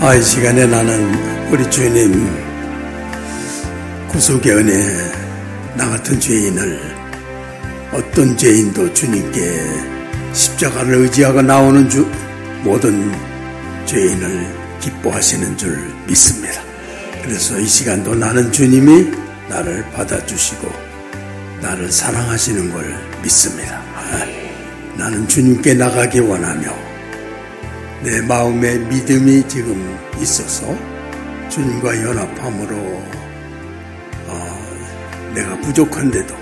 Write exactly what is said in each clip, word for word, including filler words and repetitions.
아, 이 시간에 나는 우리 주님 구속의 은혜, 나 같은 죄인을 어떤 죄인도 주님께 십자가를 의지하고 나오는 주, 모든 죄인을 기뻐하시는 줄 믿습니다. 그래서 이 시간도 나는 주님이 나를 받아주시고 나를 사랑하시는 걸 믿습니다. 아, 나는 주님께 나가기 원하며 내 마음에 믿음이 지금 있어서 주님과 연합함으로 어, 내가 부족한데도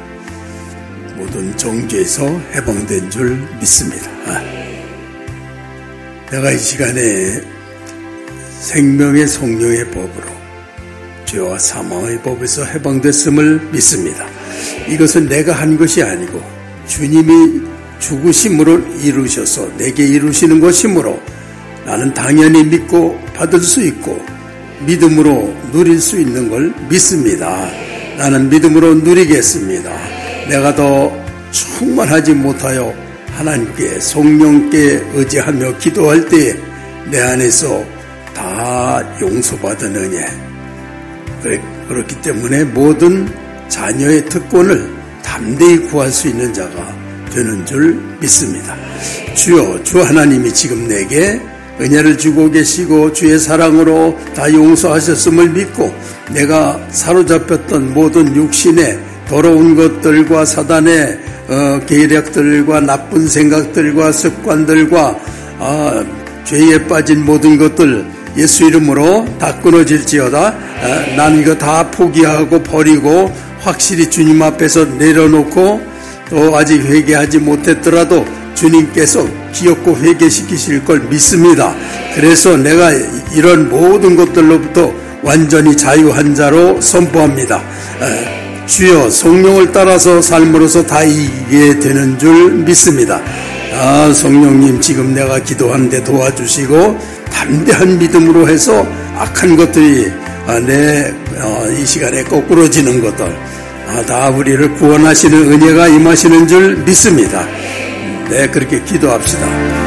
모든 정죄에서 해방된 줄 믿습니다. 아, 내가 이 시간에 생명의 성령의 법으로 죄와 사망의 법에서 해방됐음을 믿습니다. 이것은 내가 한 것이 아니고 주님이 죽으심으로 이루셔서 내게 이루시는 것이므로 나는 당연히 믿고 받을 수 있고 믿음으로 누릴 수 있는 걸 믿습니다. 나는 믿음으로 누리겠습니다. 내가 더 충만하지 못하여 하나님께 성령께 의지하며 기도할 때 내 안에서 다 용서받은 은혜, 그렇기 때문에 모든 자녀의 특권을 담대히 구할 수 있는 자가 되는 줄 믿습니다. 주여, 주 하나님이 지금 내게 은혜를 주고 계시고 주의 사랑으로 다 용서하셨음을 믿고 내가 사로잡혔던 모든 육신의 더러운 것들과 사단의 어, 계략들과 나쁜 생각들과 습관들과 아, 죄에 빠진 모든 것들 예수 이름으로 다 끊어질지어다. 아, 난 이거 다 포기하고 버리고 확실히 주님 앞에서 내려놓고 또 아직 회개하지 못했더라도 주님께서 기억고 회개시키실 걸 믿습니다. 그래서 내가 이런 모든 것들로부터 완전히 자유한 자로 선포합니다. 아, 주여, 성령을 따라서 삶으로서 다 이기게 되는 줄 믿습니다. 아, 성령님, 지금 내가 기도하는데 도와주시고 담대한 믿음으로 해서 악한 것들이 아, 내 이 시간에 거꾸러지는 것들 아, 다 우리를 구원하시는 은혜가 임하시는 줄 믿습니다. 네, 그렇게 기도합시다.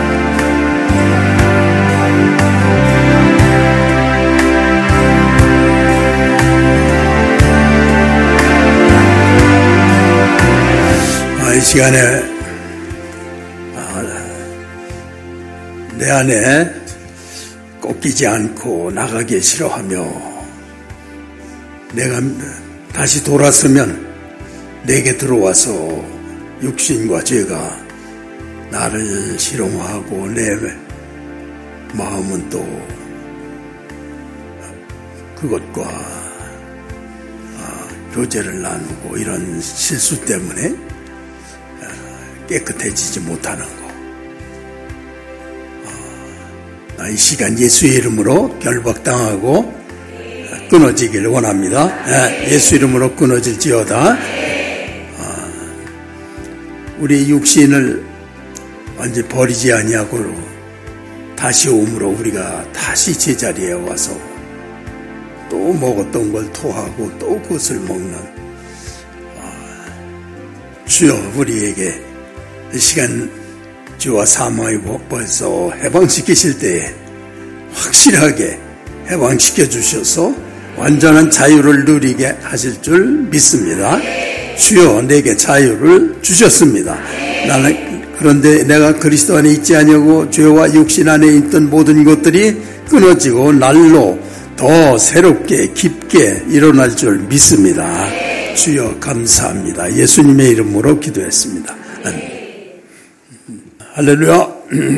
아, 이 시간에 아, 내 안에 꺾이지 않고 나가기 싫어하며 내가 다시 돌았으면 내게 들어와서 육신과 죄가 나를 실용하고 내 마음은 또 그것과 교제를 나누고 이런 실수 때문에 깨끗해지지 못하는 거. 나 이 시간 예수의 이름으로 결박당하고 끊어지기를 원합니다. 예수 이름으로 끊어질지어다. 우리 육신을 완전히 버리지 아니하고 다시 오므로 우리가 다시 제자리에 와서 또 먹었던 걸 토하고 또 그것을 먹는 주여, 우리에게 이 시간 죄와 사망의 법에서 해방시키실 때에 확실하게 해방시켜 주셔서 완전한 자유를 누리게 하실 줄 믿습니다. 주여, 내게 자유를 주셨습니다. 나는 그런데 내가 그리스도 안에 있지 아니하고 죄와 육신 안에 있던 모든 것들이 끊어지고 날로 더 새롭게 깊게 일어날 줄 믿습니다. 주여, 감사합니다. 예수님의 이름으로 기도했습니다. 할렐루야.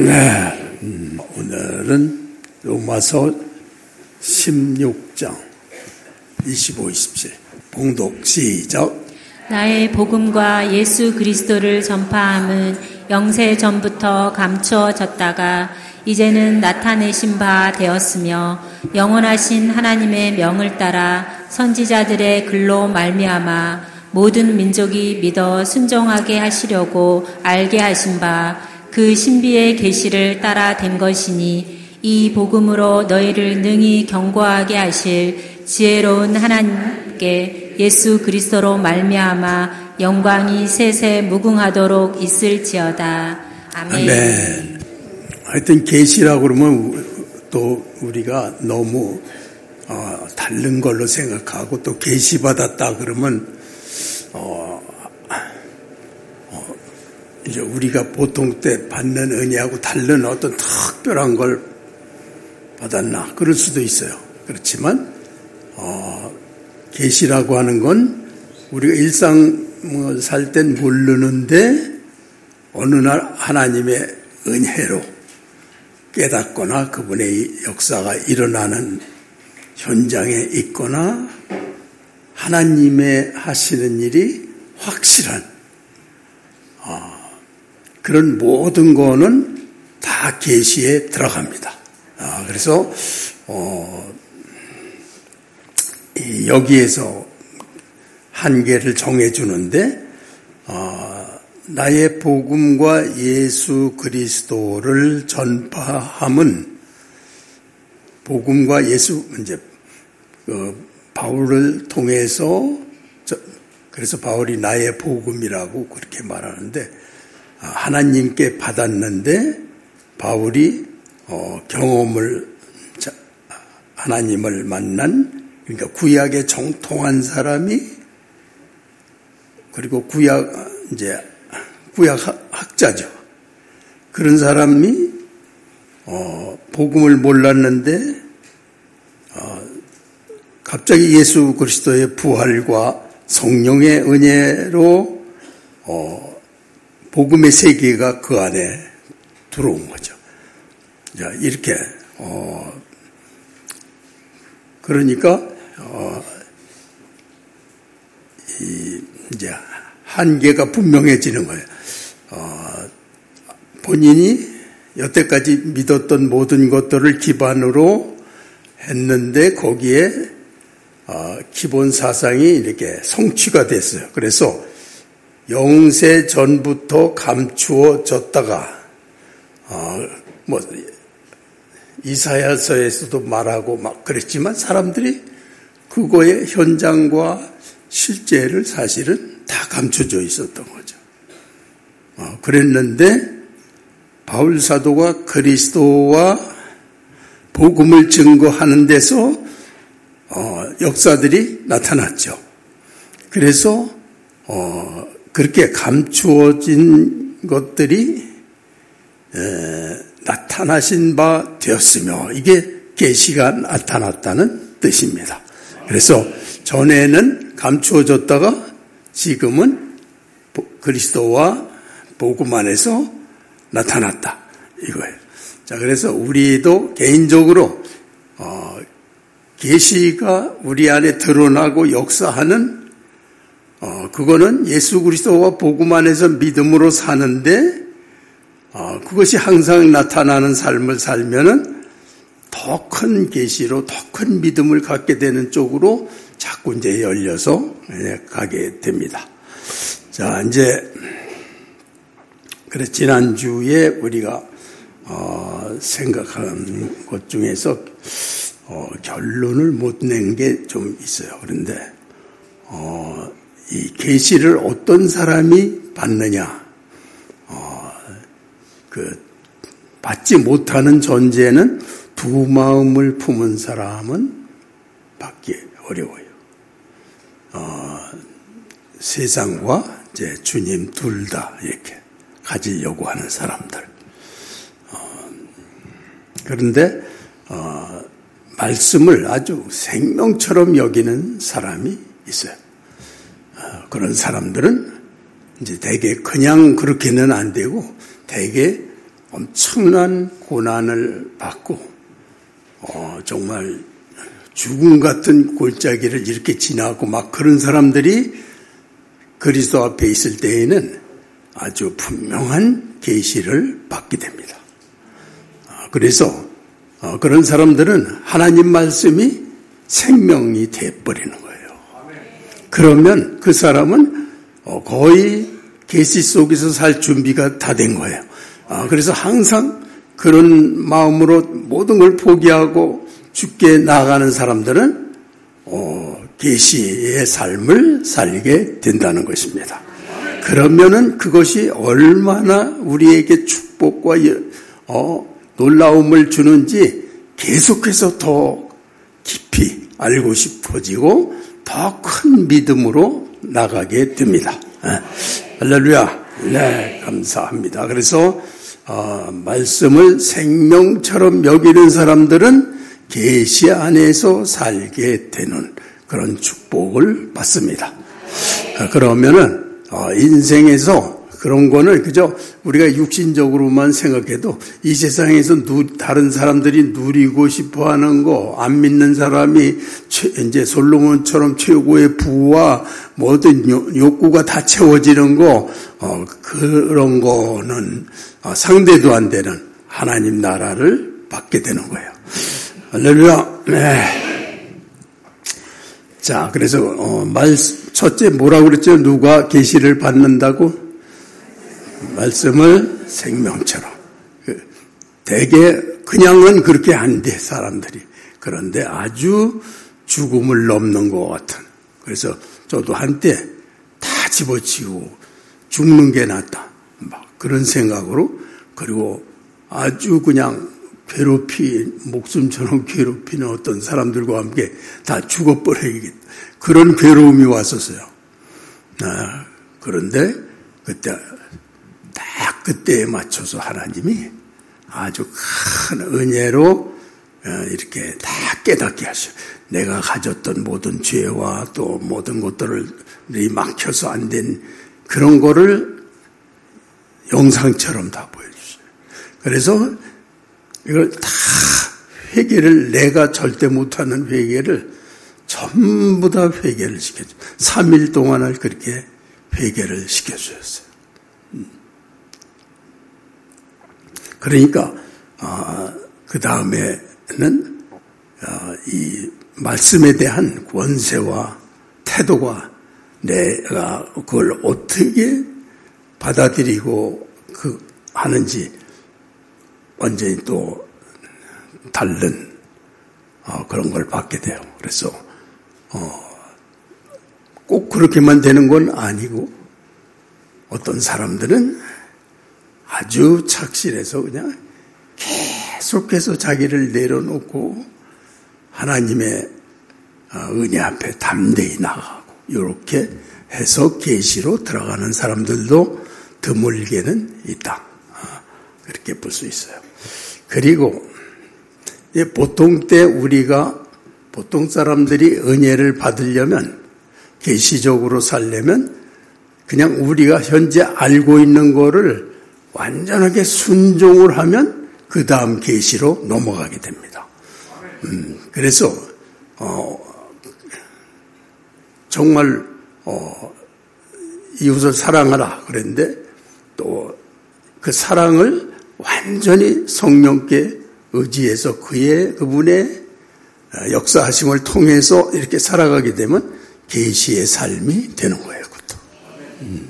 오늘은 로마서 십육 장 이십오, 이십칠 봉독 시작. 나의 복음과 예수 그리스도를 전파함은 영세 전부터 감추어졌다가 이제는 나타내신 바 되었으며 영원하신 하나님의 명을 따라 선지자들의 글로 말미암아 모든 민족이 믿어 순종하게 하시려고 알게 하신 바 그 신비의 계시를 따라 된 것이니 이 복음으로 너희를 능히 견고하게 하실 지혜로운 하나님께 예수 그리스도로 말미암아 영광이 세세 무궁하도록 있을지어다. 아멘. 아멘. 하여튼 계시라고 그러면 또 우리가 너무 어, 다른 걸로 생각하고 또 계시받았다 그러면 어, 어, 이제 우리가 보통 때 받는 은혜하고 다른 어떤 특별한 걸 받았나 그럴 수도 있어요. 그렇지만 어, 계시라고 하는 건 우리가 일상을 살 땐 모르는데 어느 날 하나님의 은혜로 깨닫거나 그분의 역사가 일어나는 현장에 있거나 하나님의 하시는 일이 확실한 어, 그런 모든 거는 다 계시에 들어갑니다. 아, 그래서 어, 여기에서 한계를 정해주는데 어, 나의 복음과 예수 그리스도를 전파함은 복음과 예수 이제 그 바울을 통해서 저, 그래서 바울이 나의 복음이라고 그렇게 말하는데 하나님께 받았는데 바울이 어, 경험을 하나님을 만난 그러니까 구약에 정통한 사람이 그리고 구약 이제 구약 학자죠. 그런 사람이 어, 복음을 몰랐는데 어, 갑자기 예수 그리스도의 부활과 성령의 은혜로 어, 복음의 세계가 그 안에 들어온 거죠. 자, 이렇게 어, 그러니까 어, 이, 이제 한계가 분명해지는 거예요. 어, 본인이 여태까지 믿었던 모든 것들을 기반으로 했는데 거기에 어, 기본 사상이 이렇게 성취가 됐어요. 그래서 영세 전부터 감추어졌다가 어, 뭐 이사야서에서도 말하고 막 그랬지만 사람들이 그거의 현장과 실제를 사실은 다 감춰져 있었던 거죠. 어, 그랬는데 바울 사도가 그리스도와 복음을 증거하는 데서 어, 역사들이 나타났죠. 그래서 어, 그렇게 감추어진 것들이 에, 나타나신 바 되었으며 이게 계시가 나타났다는 뜻입니다. 그래서 전에는 감추어졌다가 지금은 그리스도와 복음 안에서 나타났다 이거예요. 자, 그래서 우리도 개인적으로 어, 계시가 우리 안에 드러나고 역사하는 어, 그거는 예수 그리스도와 복음 안에서 믿음으로 사는데 어, 그것이 항상 나타나는 삶을 살면은 더 큰 계시로 더 큰 믿음을 갖게 되는 쪽으로 자꾸 이제 열려서 가게 됩니다. 자, 이제 그래서 지난주에 우리가 어, 생각한 것 중에서 어, 결론을 못 낸 게 좀 있어요. 그런데 어, 이 계시를 어떤 사람이 받느냐, 어, 그 받지 못하는 존재는 두 마음을 품은 사람은 받기 어려워요. 어, 세상과 이제 주님 둘 다 이렇게 가지려고 하는 사람들. 어, 그런데 어, 말씀을 아주 생명처럼 여기는 사람이 있어요. 어, 그런 사람들은 이제 대개 그냥 그렇게는 안 되고 대개 엄청난 고난을 받고 어, 정말 죽음 같은 골짜기를 이렇게 지나고 막 그런 사람들이 그리스도 앞에 있을 때에는 아주 분명한 계시를 받게 됩니다. 그래서 그런 사람들은 하나님 말씀이 생명이 돼버리는 거예요. 그러면 그 사람은 거의 계시 속에서 살 준비가 다 된 거예요. 그래서 항상 그런 마음으로 모든 걸 포기하고 죽게 나아가는 사람들은 계시의 삶을 살게 된다는 것입니다. 그러면은 그것이 얼마나 우리에게 축복과 어, 놀라움을 주는지 계속해서 더 깊이 알고 싶어지고 더 큰 믿음으로 나가게 됩니다. 네. 할렐루야. 네, 감사합니다. 그래서 어, 말씀을 생명처럼 여기는 사람들은 계시 안에서 살게 되는 그런 축복을 받습니다. 그러면은 어, 인생에서 그런 거는 그저 우리가 육신적으로만 생각해도 이 세상에서 누, 다른 사람들이 누리고 싶어하는 거, 안 믿는 사람이 최, 이제 솔로몬처럼 최고의 부와 모든 욕구가 다 채워지는 거, 어, 그런 거는 어, 상대도 안 되는 하나님 나라를 받게 되는 거예요. 할렐루야. 네. 자, 그래서 어, 말 첫째 뭐라고 그랬죠? 누가 계시를 받는다고? 말씀을 생명처럼. 대개 그냥은 그렇게 안 돼, 사람들이. 그런데 아주 죽음을 넘는 것 같은. 그래서 저도 한때 다 집어치우고 죽는 게 낫다. 막 그런 생각으로, 그리고 아주 그냥 괴롭히, 목숨처럼 괴롭히는 어떤 사람들과 함께 다 죽어버리겠다. 그런 괴로움이 왔었어요. 아, 그런데 그때 딱 그때에 맞춰서 하나님이 아주 큰 은혜로 이렇게 다 깨닫게 하셔. 내가 가졌던 모든 죄와 또 모든 것들을 막혀서 안 된 그런 거를 영상처럼 다 보여주셔요. 그래서 이걸 다 회개를, 내가 절대 못하는 회개를 전부 다 회개를 시켜줘요. 삼 일 동안을 그렇게 회개를 시켜주셨어요. 그러니까 어, 그 다음에는 어, 이 말씀에 대한 권세와 태도가 내가 그걸 어떻게 받아들이고 그 하는지 완전히 또 다른 어, 그런 걸 받게 돼요. 그래서 어, 꼭 그렇게만 되는 건 아니고 어떤 사람들은 아주 착실해서 그냥 계속해서 자기를 내려놓고 하나님의 은혜 앞에 담대히 나가고 이렇게 해서 계시로 들어가는 사람들도 드물게는 있다. 그렇게 볼 수 있어요. 그리고 보통 때 우리가 보통 사람들이 은혜를 받으려면 계시적으로 살려면 그냥 우리가 현재 알고 있는 거를 완전하게 순종을 하면 그 다음 계시로 넘어가게 됩니다. 음, 그래서 어, 정말 어, 이웃을 사랑하라 그랬는데 또 그 사랑을 완전히 성령께 의지해서 그의 그분의 역사하심을 통해서 이렇게 살아가게 되면 계시의 삶이 되는 거예요. 그것도. 음.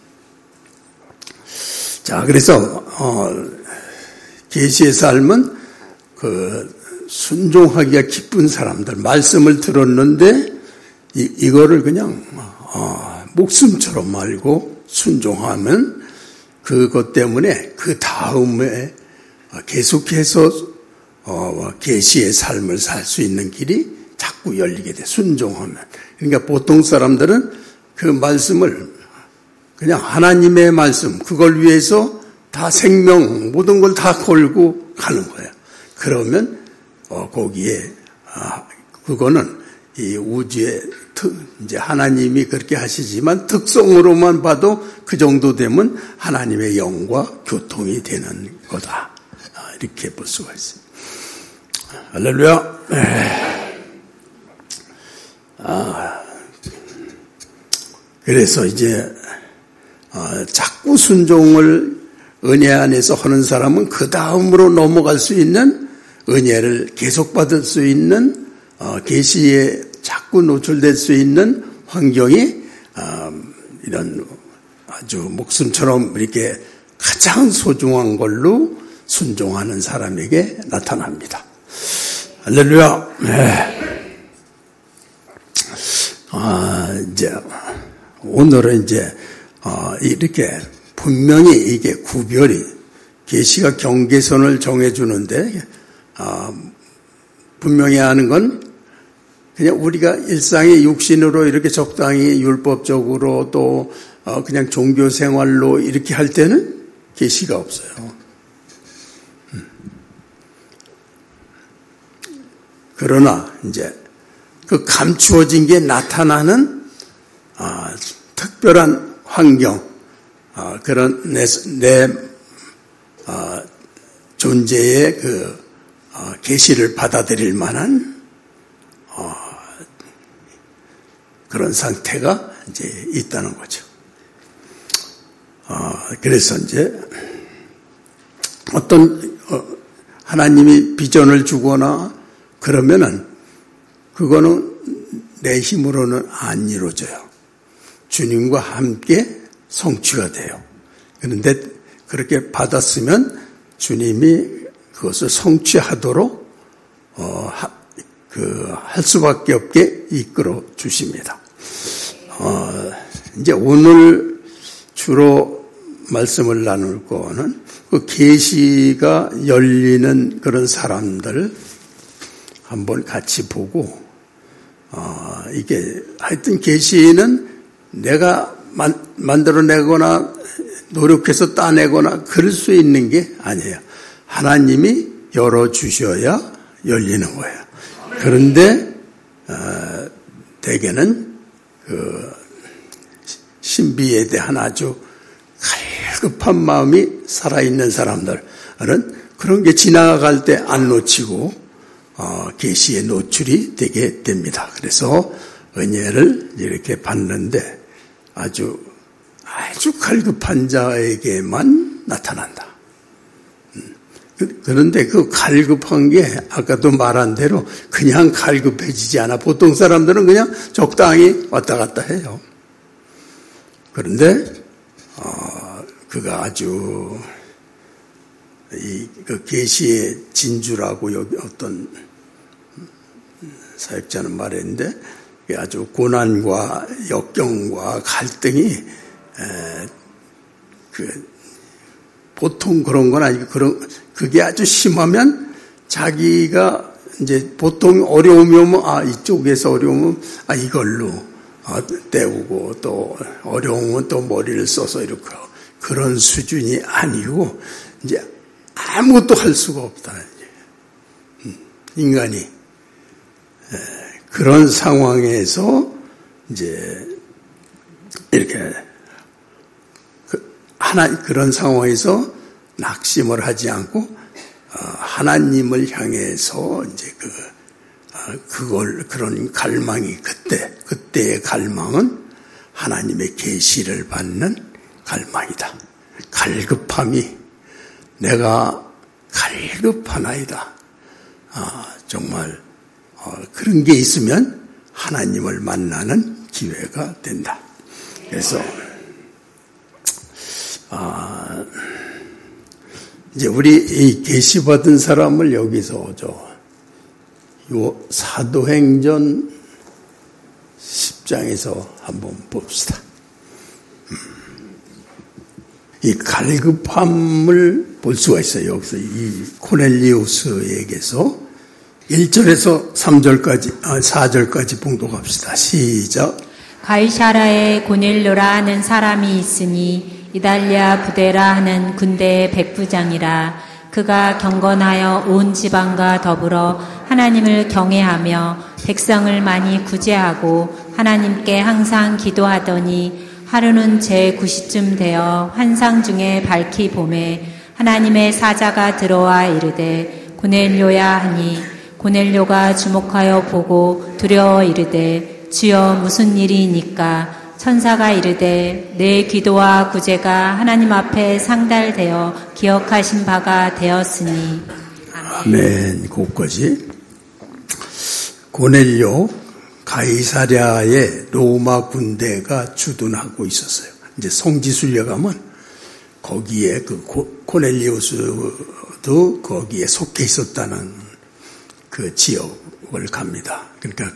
자, 그래서 어, 계시의 삶은 그 순종하기가 기쁜 사람들, 말씀을 들었는데 이, 이거를 그냥 어, 목숨처럼 알고 순종하면 그것 때문에 그 다음에 계속해서 어, 계시의 삶을 살 수 있는 길이 자꾸 열리게 돼. 순종하면. 그러니까 보통 사람들은 그 말씀을 그냥 하나님의 말씀, 그걸 위해서 다 생명, 모든 걸 다 걸고 가는 거예요. 그러면, 어, 거기에, 아, 그거는 이 우주의 특, 이제 하나님이 그렇게 하시지만 특성으로만 봐도 그 정도 되면 하나님의 영과 교통이 되는 거다. 아, 이렇게 볼 수가 있어요. 할렐루야. 아, 그래서 이제, 어, 자꾸 순종을 은혜 안에서 하는 사람은 그 다음으로 넘어갈 수 있는 은혜를 계속 받을 수 있는 어, 계시에 자꾸 노출될 수 있는 환경이 어, 이런 아주 목숨처럼 이렇게 가장 소중한 걸로 순종하는 사람에게 나타납니다. 할렐루야. 네. 아, 이제 오늘은 이제 어, 이렇게 분명히 이게 구별이 계시가 경계선을 정해주는데 어, 분명해야 하는 건 그냥 우리가 일상의 육신으로 이렇게 적당히 율법적으로 또 그냥 종교 생활로 이렇게 할 때는 계시가 없어요. 그러나 이제 그 감추어진 게 나타나는 아, 특별한 환경, 아, 그런 내, 내 아, 존재의 그 아, 계시를 받아들일 만한 아, 그런 상태가 이제 있다는 거죠. 아, 그래서 이제 어떤 어, 하나님이 비전을 주거나 그러면은 그거는 내 힘으로는 안 이루어져요. 주님과 함께 성취가 돼요. 그런데 그렇게 받았으면 주님이 그것을 성취하도록 어, 그 할 수밖에 없게 이끌어 주십니다. 어, 이제 오늘 주로 말씀을 나눌 거는 그 계시가 열리는 그런 사람들 한번 같이 보고, 어, 이게 하여튼 계시는 내가 만, 만들어내거나 노력해서 따내거나 그럴 수 있는 게 아니에요. 하나님이 열어주셔야 열리는 거예요. 그런데 어, 대개는 그 신비에 대한 아주 갈급한 마음이 살아있는 사람들은 그런 게 지나갈 때 안 놓치고 어, 계시에 노출이 되게 됩니다. 그래서 은혜를 이렇게 받는데 아주 아주 갈급한 자에게만 나타난다. 그런데 그 갈급한 게 아까도 말한 대로 그냥 갈급해지지 않아. 보통 사람들은 그냥 적당히 왔다 갔다 해요. 그런데 어, 그가 아주 이 그 계시의 진주라고 여기 어떤 사역자는 말했는데 아주 고난과 역경과 갈등이 에, 그 보통 그런 건 아니고 그런 그게 아주 심하면 자기가 이제 보통 어려움이 오면 아 이쪽에서 어려우면 아 이걸로 아, 때우고 또 어려우면 또 머리를 써서 이렇게 그런 수준이 아니고 이제 아무것도 할 수가 없다. 인간이 그런 상황에서 이제 이렇게 하나 그런 상황에서 낙심을 하지 않고 하나님을 향해서 이제 그 그걸 그런 갈망이 그때 그때의 갈망은 하나님의 계시를 받는 갈망이다. 갈급함이 내가 갈급하나이다. 아, 정말 어, 그런 게 있으면 하나님을 만나는 기회가 된다. 그래서 아, 이제 우리 이 계시 받은 사람을 여기서 저 요 사도행전 십 장에서 한번 봅시다. 이 갈급함을 볼 수가 있어요. 여기서 이 코넬리우스에게서 일 절에서 삼 절까지, 아, 사 절까지 봉독합시다. 시작. 가이사라에 고넬료라 하는 사람이 있으니 이달리아 부데라 하는 군대의 백부장이라. 그가 경건하여 온 지방과 더불어 하나님을 경외하며 백성을 많이 구제하고 하나님께 항상 기도하더니 하루는 제구 시쯤 되어 환상 중에 밝히 보매 하나님의 사자가 들어와 이르되 고넬료야 하니 고넬료가 주목하여 보고 두려워 이르되 주여 무슨 일이니까 천사가 이르되 내 기도와 구제가 하나님 앞에 상달되어 기억하신 바가 되었으니. 아멘. 거기까지. 고넬료 가이사랴의 로마 군대가 주둔하고 있었어요. 이제 성지순례 가면 거기에 그 코넬리우스도 거기에 속해 있었다는 그 지역을 갑니다. 그러니까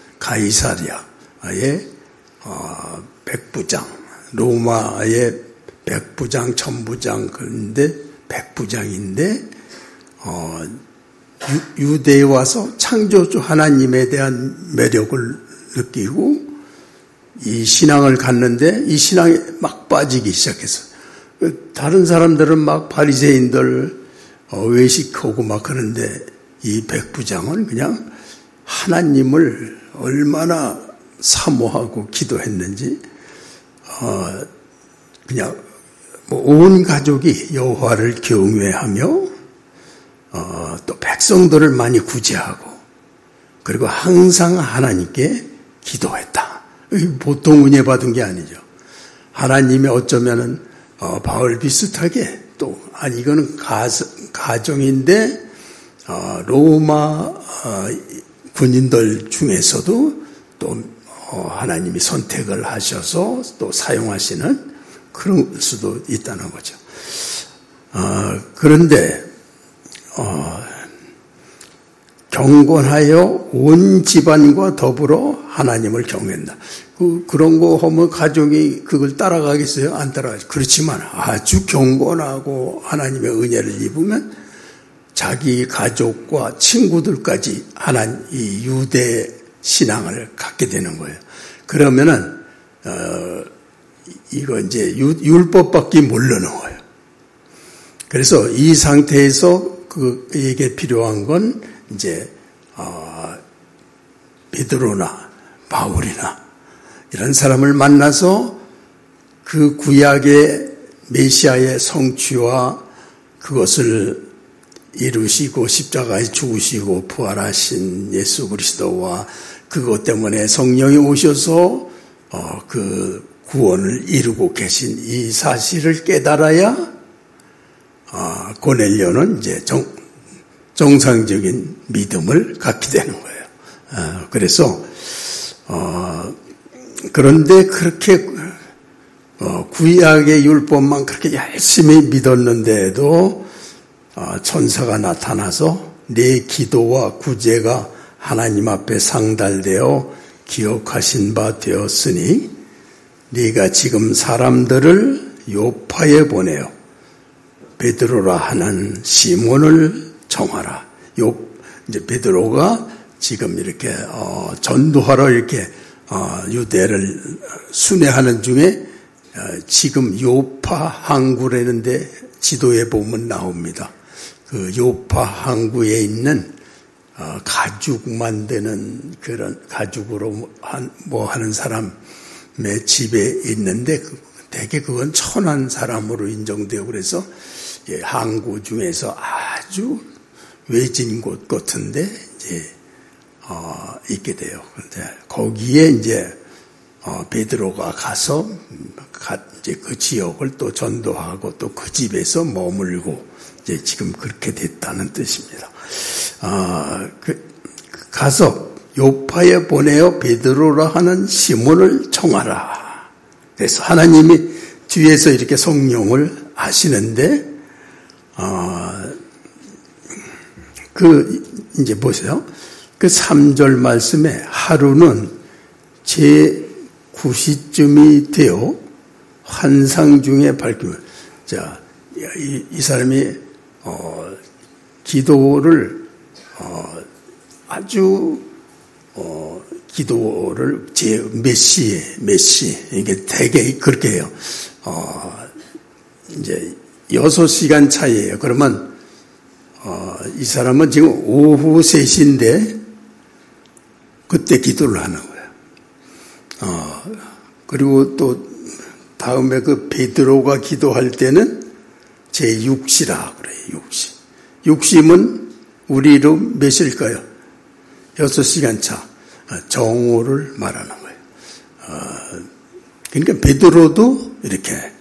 가이사랴의 어, 백부장, 로마의 백부장, 천부장, 그런데 백부장인데, 어, 유, 유대에 와서 창조주 하나님에 대한 매력을 느끼고 이 신앙을 갖는데 이 신앙에 막 빠지기 시작했어요. 다른 사람들은 막 바리새인들 외식하고 막 그러는데 이 백부장은 그냥 하나님을 얼마나 사모하고 기도했는지 어 그냥 온 가족이 여호와를 경외하며 어 또 백성들을 많이 구제하고 그리고 항상 하나님께 기도했다. 보통 은혜 받은 게 아니죠. 하나님이 어쩌면은 어 바울 비슷하게 또 아니 이거는 가, 가정인데 어 로마 어 군인들 중에서도 또 하나님이 선택을 하셔서 또 사용하시는 그런 수도 있다는 거죠. 어, 그런데 어, 경건하여 온 집안과 더불어 하나님을 경외한다. 그, 그런 거 하면 가족이 그걸 따라가겠어요? 안 따라가죠. 그렇지만 아주 경건하고 하나님의 은혜를 입으면 자기 가족과 친구들까지 하나님 이 유대 신앙을 갖게 되는 거예요. 그러면은 어, 이거 이제 유, 율법밖에 모르는 거예요. 그래서 이 상태에서 그에게 필요한 건 이제 어, 베드로나 바울이나 이런 사람을 만나서 그 구약의 메시아의 성취와 그것을 이루시고 십자가에 죽으시고 부활하신 예수 그리스도와 그것 때문에 성령이 오셔서 어, 그 구원을 이루고 계신 이 사실을 깨달아야 어, 고넬료는 이제 정, 정상적인 믿음을 갖게 되는 거예요. 어, 그래서 어, 그런데 그렇게 어, 구약의 율법만 그렇게 열심히 믿었는데도 어, 천사가 나타나서 내 기도와 구제가 하나님 앞에 상달되어 기억하신 바 되었으니 네가 지금 사람들을 요파에 보내어 베드로라 하는 시몬을 정하라. 요 이제 베드로가 지금 이렇게 어, 전도하러 이렇게 어, 유대를 순회하는 중에 어, 지금 요파 항구라는데 지도에 보면 나옵니다. 그 요파 항구에 있는 어, 가죽 만드는 그런 가죽으로 한, 뭐 하는 사람의 집에 있는데 대개 그건 천한 사람으로 인정되고 그래서 예, 항구 중에서 아주 외진 곳 같은데 이제 어, 있게 돼요. 그런데 거기에 이제 어, 베드로가 가서 가, 이제 그 지역을 또 전도하고 또 그 집에서 머물고 이제 지금 그렇게 됐다는 뜻입니다. 아, 그, 가서 요파에 보내어 베드로라 하는 시몬을 청하라. 그래서 하나님이 뒤에서 이렇게 성령을 하시는데, 아, 그, 이제 보세요. 그 삼 절 말씀에 하루는 제구 시쯤이 되어 환상 중에 밝히면, 자, 이, 이 사람이, 어, 기도를, 어, 아주, 어, 기도를 제 몇 시에, 몇 시, 이게 되게 그렇게 해요. 어, 이제 여섯 시간 차이에요. 그러면, 어, 이 사람은 지금 오후 세 시인데, 그때 기도를 하는 거예요. 어, 그리고 또, 다음에 그 베드로가 기도할 때는 제육 시라 그래요. 육 시. 육 시면 우리로 몇 시일까요? 여섯 시간 차. 정오를 말하는 거예요. 그러니까 베드로도 이렇게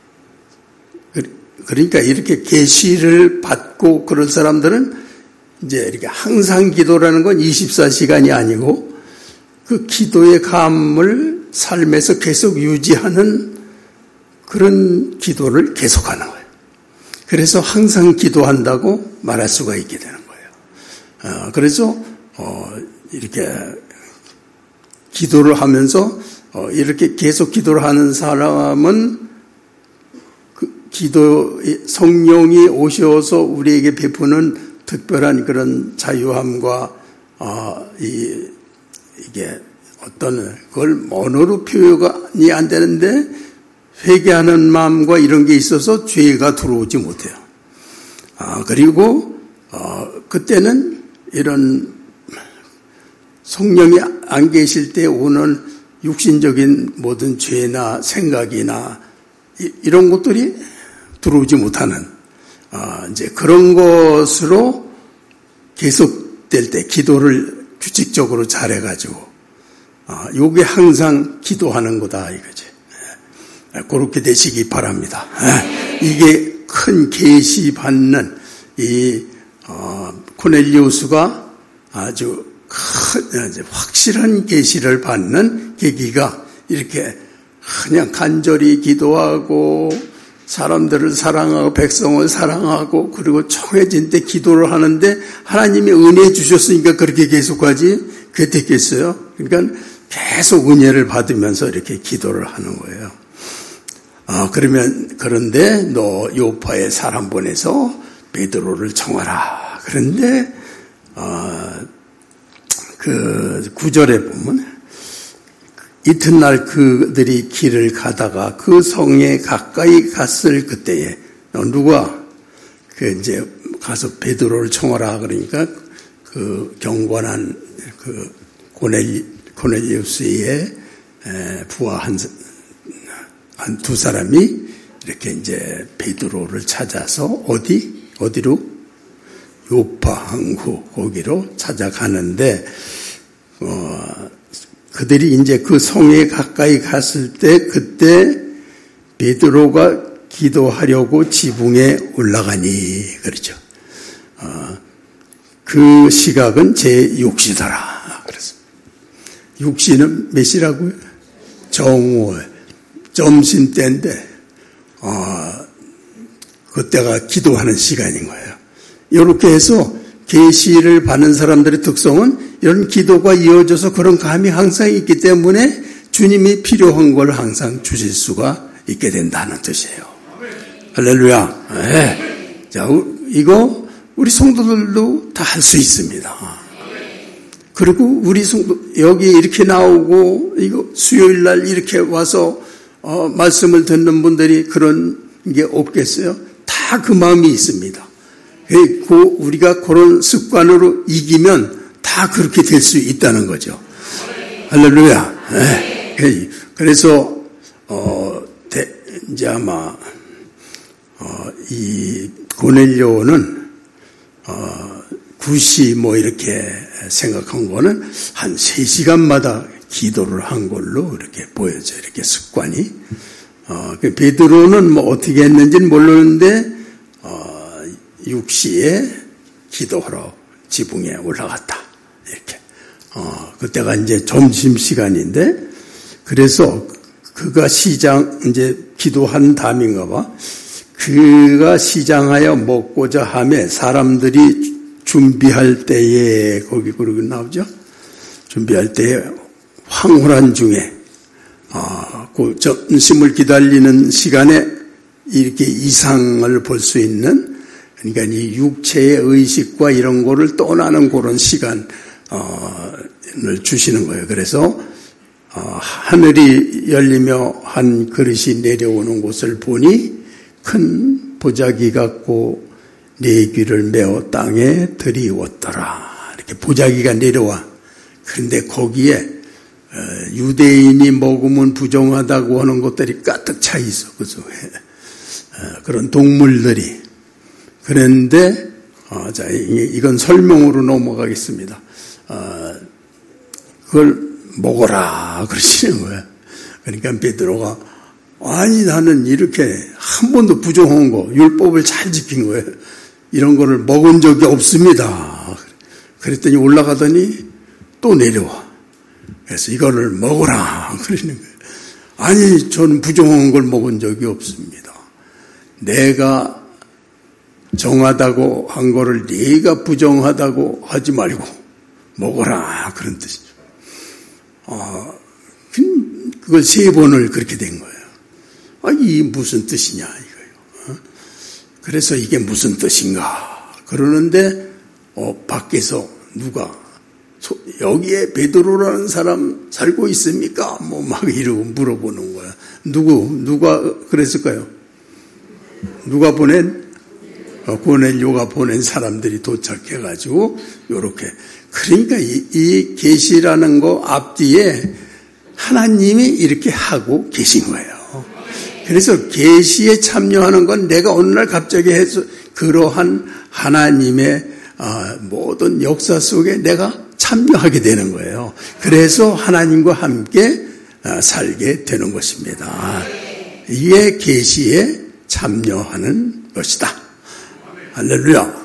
그러니까 이렇게 계시를 받고 그런 사람들은 이제 이렇게 항상 기도라는 건 이십사 시간이 아니고 그 기도의 감을 삶에서 계속 유지하는 그런 기도를 계속하는 거예요. 그래서 항상 기도한다고 말할 수가 있게 되는 거예요. 어, 그래서 어, 이렇게 기도를 하면서 어, 이렇게 계속 기도를 하는 사람은 그 기도 성령이 오셔서 우리에게 베푸는 특별한 그런 자유함과 어, 이 이게 어떤 그걸 언어로 표현이 안 되는데 회개하는 마음과 이런 게 있어서 죄가 들어오지 못해요. 아, 그리고 어, 그때는 이런 성령이 안 계실 때 오는 육신적인 모든 죄나 생각이나 이, 이런 것들이 들어오지 못하는 어, 이제 그런 것으로 계속될 때 기도를 규칙적으로 잘해가지고 어, 요게 항상 기도하는 거다 이거지. 예, 그렇게 되시기 바랍니다. 예, 이게 큰 계시 받는 이 어, 코넬리우스가 아주 큰 확실한 계시를 받는 계기가 이렇게 그냥 간절히 기도하고 사람들을 사랑하고 백성을 사랑하고 그리고 청해진 때 기도를 하는데 하나님이 은혜 주셨으니까 그렇게 계속하지 그게 됐겠어요? 그러니까 계속 은혜를 받으면서 이렇게 기도를 하는 거예요. 아, 그러면 그런데 너 요파에 사람 보내서 베드로를 청하라. 그런데 어, 그 구절에 보면 이튿날 그들이 길을 가다가 그 성에 가까이 갔을 그때에 누가 그 이제 가서 베드로를 청하라 그러니까 그 경건한 그 고넬 고넬리우스의 부하 한 한 두 사람이 이렇게 이제 베드로를 찾아서 어디 어디로 요파 항구 거기로 찾아가는데 어, 그들이 이제 그 성에 가까이 갔을 때 그때 베드로가 기도하려고 지붕에 올라가니 그렇죠. 어, 그 시각은 제육 시더라. 그래서 육 시는 몇 시라고요? 정오 점심 때인데 어, 그때가 기도하는 시간인 거예요. 이렇게 해서 계시를 받는 사람들의 특성은 이런 기도가 이어져서 그런 감이 항상 있기 때문에 주님이 필요한 걸 항상 주실 수가 있게 된다는 뜻이에요. 할렐루야. 네. 자, 이거 우리 성도들도 다 할 수 있습니다. 그리고 우리 성도 여기 이렇게 나오고 이거 수요일 날 이렇게 와서 어, 말씀을 듣는 분들이 그런 게 없겠어요? 다 그 마음이 있습니다. 그 우리가 그런 습관으로 이기면 다 그렇게 될 수 있다는 거죠. 할렐루야. 네. 그래서 어, 대, 이제 아마 어, 이 고넬료는 어, 구 시 뭐 이렇게 생각한 거는 한 세 시간마다 기도를 한 걸로 이렇게 보여져요. 이렇게 습관이. 어, 그 베드로는 뭐 어떻게 했는지는 모르는데 어, 육 시에 기도하러 지붕에 올라갔다. 이렇게. 어, 그때가 이제 점심 시간인데 그래서 그가 시장 이제 기도한 다음인가 봐. 그가 시장하여 먹고자 하며 사람들이 준비할 때에 거기 그러고 나오죠. 준비할 때에 황홀한 중에 아, 그 점심을 기다리는 시간에 이렇게 이상을 볼 수 있는 그러니까 이 육체의 의식과 이런 거를 떠나는 그런 시간을 주시는 거예요. 그래서 하늘이 열리며 한 그릇이 내려오는 곳을 보니 큰 보자기 같고 네 귀를 메어 땅에 들이웠더라. 이렇게 보자기가 내려와. 그런데 거기에 유대인이 먹으면 부정하다고 하는 것들이 가득 차 있어. 그 속에. 그런 동물들이. 그런데, 어, 자, 이건 설명으로 넘어가겠습니다. 어, 그걸 먹어라. 그러시는 거야. 그러니까 베드로가, 아니, 나는 이렇게 한 번도 부정한 거, 율법을 잘 지킨 거예요. 이런 거를 먹은 적이 없습니다. 그랬더니 올라가더니 또 내려와. 그래서 이거를 먹어라. 그러시는 거예요. 아니, 저는 부정한 걸 먹은 적이 없습니다. 내가 정하다고 한 거를 네가 부정하다고 하지 말고 먹어라. 그런 뜻이죠. 아, 그걸 세 번을 그렇게 된 거예요. 아, 이 무슨 뜻이냐, 이거예요. 그래서 이게 무슨 뜻인가. 그러는데, 어, 밖에서 누가 여기에 베드로라는 사람 살고 있습니까? 뭐 막 이러고 물어보는 거야. 누구 누가 그랬을까요? 누가 보낸? 어, 고넬료가 보낸 사람들이 도착해가지고 요렇게. 그러니까 이, 이 계시라는 거 앞뒤에 하나님이 이렇게 하고 계신 거예요. 그래서 계시에 참여하는 건 내가 어느 날 갑자기 해서 그러한 하나님의 어, 모든 역사 속에 내가 참여하게 되는 거예요. 그래서 하나님과 함께 어, 살게 되는 것입니다. 이게 계시에 참여하는 것이다. 할렐루야.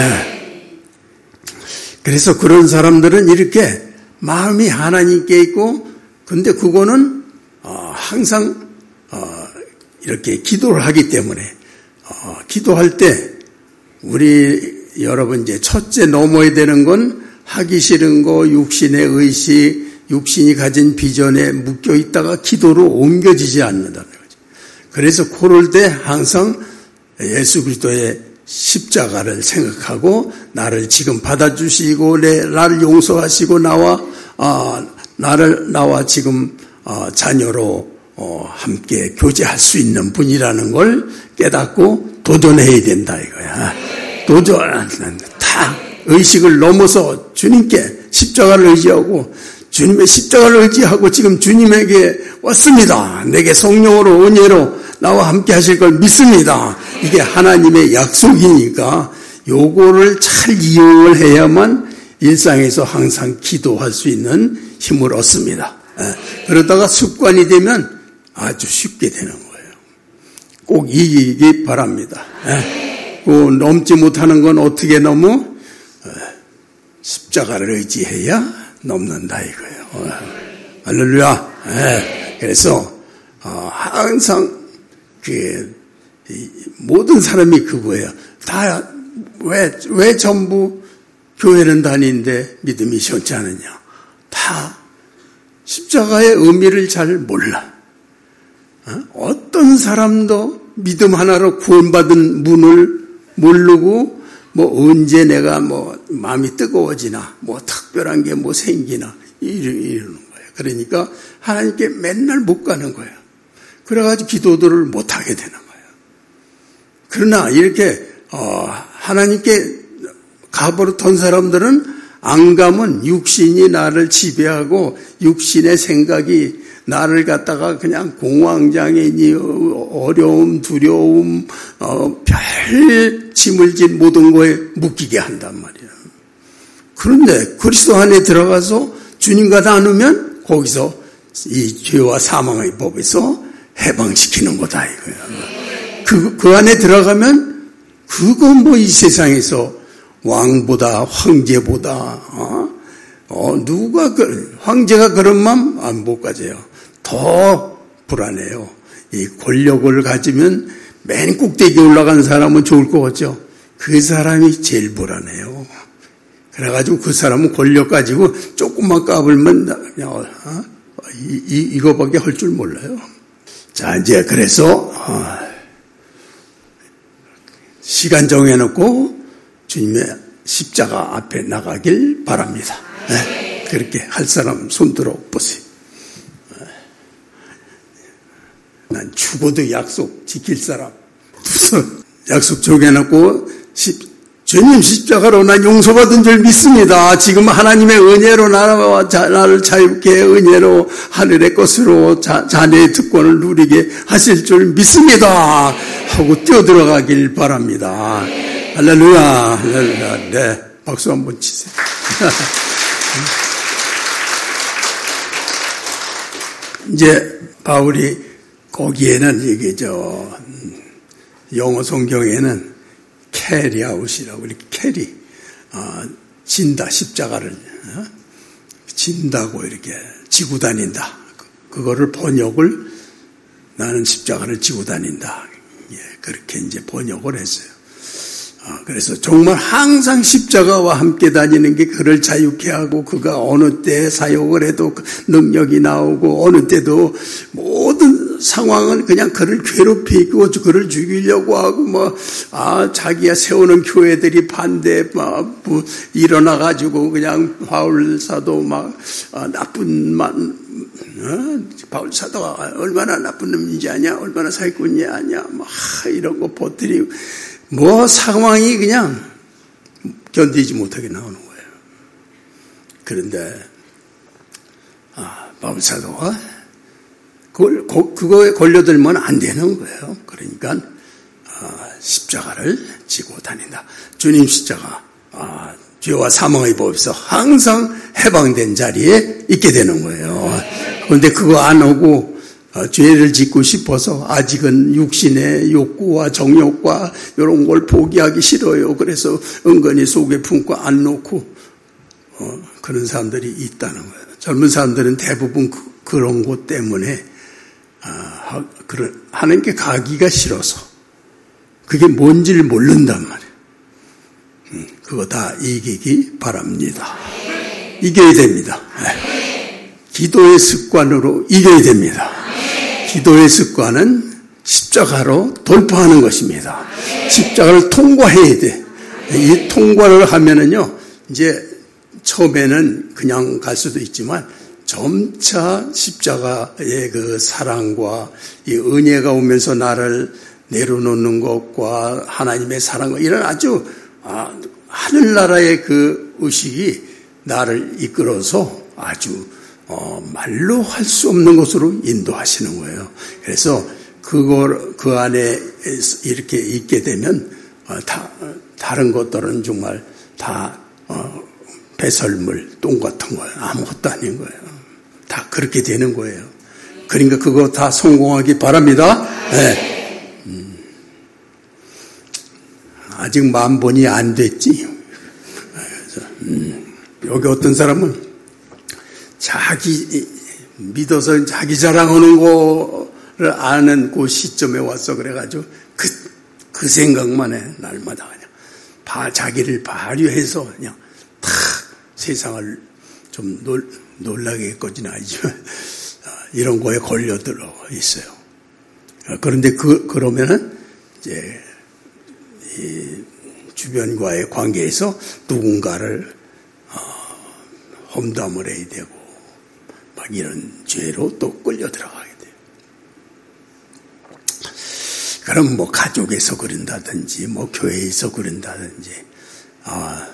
그래서 그런 사람들은 이렇게 마음이 하나님께 있고, 근데 그거는 어, 항상 어, 이렇게 기도를 하기 때문에 어, 기도할 때 우리 여러분 이제 첫째 넘어야 되는 건 하기 싫은 거, 육신의 의식, 육신이 가진 비전에 묶여 있다가 기도로 옮겨지지 않는다는 거죠. 그래서 그럴 때 항상 예수 그리스도의 십자가를 생각하고 나를 지금 받아주시고 내 나를 용서하시고 나와 어, 나를 나와 지금 어, 자녀로 어, 함께 교제할 수 있는 분이라는 걸 깨닫고 도전해야 된다 이거야. 도전 다 의식을 넘어서 주님께 십자가를 의지하고 주님의 십자가를 의지하고 지금 주님에게 왔습니다. 내게 성령으로 은혜로 나와 함께 하실 걸 믿습니다. 이게 하나님의 약속이니까 요거를 잘 이용을 해야만 일상에서 항상 기도할 수 있는 힘을 얻습니다. 그러다가 습관이 되면 아주 쉽게 되는 거예요. 꼭 이기기 바랍니다. 그 넘지 못하는 건 어떻게 넘어? 십자가를 의지해야 넘는다 이거예요. 할렐루야. 그래서 항상 그 모든 사람이 그거예요. 다 왜 왜 전부 교회는 다니는데 믿음이 시원치 않느냐? 다 십자가의 의미를 잘 몰라. 어떤 사람도 믿음 하나로 구원받은 분을 모르고 뭐 언제 내가 뭐 마음이 뜨거워지나 뭐 특별한 게 뭐 생기나 이러는 거예요. 그러니까 하나님께 맨날 못 가는 거예요. 그래가지고 기도들을 못 하게 되는 거예요. 그러나 이렇게 어 하나님께 가버릇한 사람들은 안 가면 육신이 나를 지배하고 육신의 생각이 나를 갖다가 그냥 공황장애니 어려움, 두려움, 어, 별 짐을 진 모든 거에 묶이게 한단 말이에요. 그런데 그리스도 안에 들어가서 주님과 나누면 거기서 이 죄와 사망의 법에서 해방시키는 거다 이거야. 그, 그 안에 들어가면 그건 뭐 이 세상에서 왕보다 황제보다 어? 어, 누가 그, 황제가 그런 마음 안 못 가져요. 더 불안해요. 이 권력을 가지면 맨 꼭대기에 올라간 사람은 좋을 것 같죠. 그 사람이 제일 불안해요. 그래가지고 그 사람은 권력 가지고 조금만 까불면 그냥 어? 이, 이, 이거밖에 할 줄 몰라요. 자 이제 그래서 어, 시간 정해놓고 주님의 십자가 앞에 나가길 바랍니다. 네, 그렇게 할 사람 손들어 보세요. 난 죽어도 약속 지킬 사람. 무슨 약속 정해놓고 주님 십자가로 난 용서받은 줄 믿습니다. 지금 하나님의 은혜로 나와 자, 나를 자유케 은혜로 하늘의 것으로 자, 자녀의 특권을 누리게 하실 줄 믿습니다. 하고 뛰어들어가길 바랍니다. 할렐루야, 할렐루야. 네, 박수 한번 치세요. 이제 바울이 거기에는 이게 저 영어 성경에는 캐리아웃이라고 이렇게 캐리 어, 진다 십자가를 어? 진다고 이렇게 지고 다닌다. 그거를 번역을 나는 십자가를 지고 다닌다. 예, 그렇게 이제 번역을 했어요. 어, 그래서 정말 항상 십자가와 함께 다니는 게 그를 자유케 하고 그가 어느 때 사역을 해도 능력이 나오고 어느 때도 모든 상황은 그냥 그를 괴롭히고 그를 죽이려고 하고 뭐 아 자기가 세우는 교회들이 반대 막 일어나 가지고 그냥 바울 사도 막 아, 나쁜만 어? 바울 사도가 얼마나 나쁜 놈인지 아냐, 얼마나 사기꾼이 아냐, 막 이런 거 버티고 뭐 상황이 그냥 견디지 못하게 나오는 거예요. 그런데 아, 바울 사도가 그걸, 그거에 걸려들면 안 되는 거예요. 그러니까 아, 십자가를 지고 다닌다. 주님 십자가 아, 죄와 사망의 법에서 항상 해방된 자리에 있게 되는 거예요. 그런데 그거 안 하고 어, 죄를 짓고 싶어서 아직은 육신의 욕구와 정욕과 이런 걸 포기하기 싫어요. 그래서 은근히 속에 품고 안 놓고 어, 그런 사람들이 있다는 거예요. 젊은 사람들은 대부분 그, 그런 것 때문에 아, 그런, 하는 게 가기가 싫어서 그게 뭔지를 모른단 말이에요. 음, 그거 다 이기기 바랍니다. 이겨야 됩니다. 네. 기도의 습관으로 이겨야 됩니다. 기도의 습관은 십자가로 돌파하는 것입니다. 십자가를 통과해야 돼. 이 통과를 하면은요, 이제 처음에는 그냥 갈 수도 있지만 점차 십자가의 그 사랑과 이 은혜가 오면서 나를 내려놓는 것과 하나님의 사랑과 이런 아주 아, 하늘나라의 그 의식이 나를 이끌어서 아주 어, 말로 할 수 없는 것으로 인도하시는 거예요. 그래서 그걸 그 안에 이렇게 있게 되면 어, 다, 다른 것들은 정말 다 어, 배설물, 똥 같은 거예요. 아무것도 아닌 거예요. 다 그렇게 되는 거예요. 그러니까 그거 다 성공하기 바랍니다. 네. 음. 아직 만 번이 안 됐지. 음. 여기 어떤 사람은 자기 믿어서 자기 자랑하는 거를 아는 그 시점에 왔어. 그래가지고 그, 그 생각만 해. 날마다 그냥 바, 자기를 발휘해서 그냥 탁 세상을 좀 놀, 놀라게 했거지는 아니지만 이런 거에 걸려들어 있어요. 그런데 그, 그러면은 이제 이 주변과의 관계에서 누군가를 어, 험담을 해야 되고 막 이런 죄로 또 끌려 들어가게 돼요. 그럼 뭐 가족에서 그런다든지 뭐 교회에서 그런다든지 아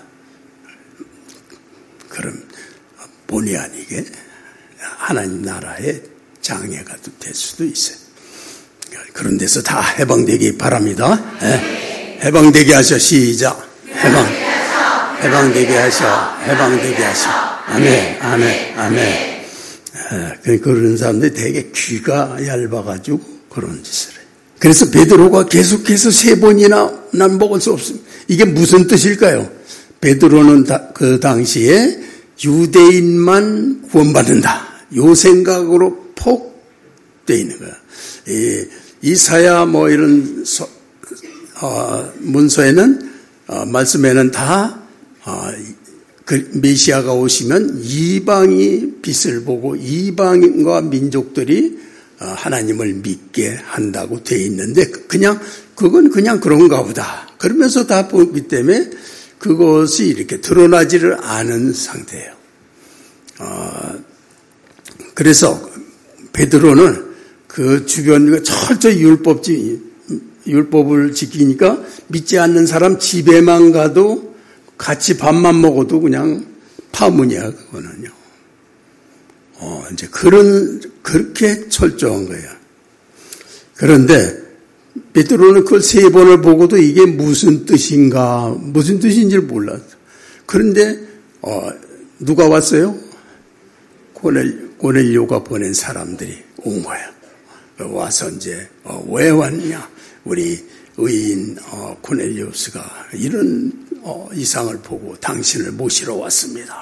그럼 본의 아니게 하나님 나라의 장애가 될 수도 있어요. 그런 데서 다 해방되기 바랍니다. 네. 해방되게 하셔. 시작. 해방. 해방되게 하셔. 해방되게 하셔. 아멘. 아멘. 아멘. 네. 그런 사람들이 되게 귀가 얇아가지고 그런 짓을 해요. 그래서 베드로가 계속해서 세 번이나 난 먹을 수 없습니다. 이게 무슨 뜻일까요? 베드로는 그 당시에 유대인만 구원받는다. 요 생각으로 폭 돼 있는 거야. 이, 이사야 뭐 이런 서, 어, 문서에는 어, 말씀에는 다 어, 그 메시아가 오시면 이방이 빛을 보고 이방인과 민족들이 어, 하나님을 믿게 한다고 돼 있는데 그냥 그건 그냥 그런가 보다. 그러면서 다 보기 때문에 그것이 이렇게 드러나지를 않은 상태예요. 어, 그래서 베드로는 그 주변 철저히 율법지, 율법을 지키니까 믿지 않는 사람 집에만 가도 같이 밥만 먹어도 그냥 파문이야, 그거는요. 어, 이제 그런, 그렇게 철저한 거예요. 그런데 베드로는 그 세 번을 보고도 이게 무슨 뜻인가, 무슨 뜻인지를 몰랐어. 그런데, 어, 누가 왔어요? 고넬, 고넬료가 보낸 사람들이 온 거야. 와서 이제, 어, 왜 왔냐? 우리 의인, 어, 고넬료스가 이런, 어, 이상을 보고 당신을 모시러 왔습니다.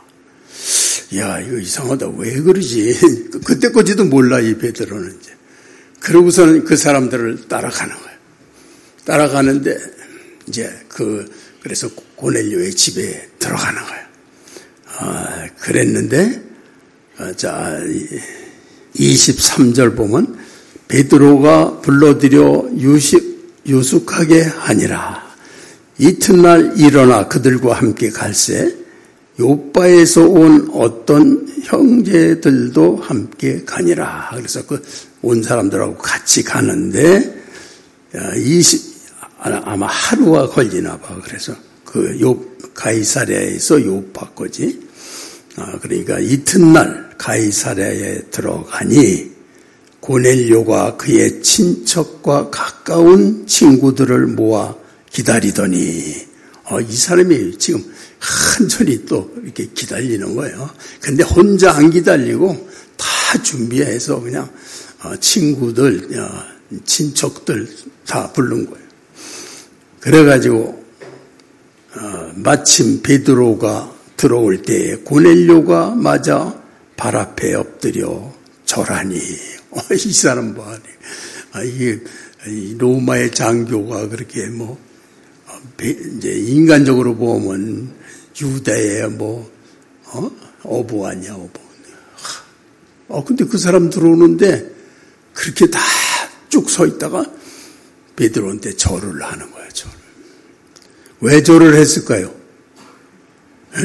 야, 이거 이상하다. 왜 그러지? 그때까지도 몰라, 이 베드로는 이제. 그러고서는 그 사람들을 따라가는 거예요. 따라가는데, 이제 그, 그래서 고넬료의 집에 들어가는 거예요. 아, 그랬는데, 아, 자, 이십삼 절 보면, 베드로가 불러들여 유식, 유숙하게 하니라. 이튿날 일어나 그들과 함께 갈새 요빠에서 온 어떤 형제들도 함께 가니라. 그래서 그 온 사람들하고 같이 가는데 이십 아마 하루가 걸리나 봐. 그래서 그 요 가이사랴에서 요빠까지. 아, 그러니까 이튿날 가이사랴에 들어가니 고넬료가 그의 친척과 가까운 친구들을 모아 기다리더니 어, 이 사람이 지금 한전히 또 이렇게 기다리는 거예요. 근데 혼자 안 기다리고 다 준비해서 그냥 어, 친구들, 어, 친척들 다 부른 거예요. 그래가지고 어, 마침 베드로가 들어올 때에 고넬료가 맞아 발 앞에 엎드려 절하니 어, 이 사람 뭐 아, 이게 로마의 장교가 그렇게 뭐 이제 인간적으로 보면 유다의 뭐 어? 어부 아니야 어부. 어 근데 그 사람 들어오는데 그렇게 다 쭉 서 있다가 베드로한테 절을 하는 거야. 절을. 왜 절을 했을까요? 에?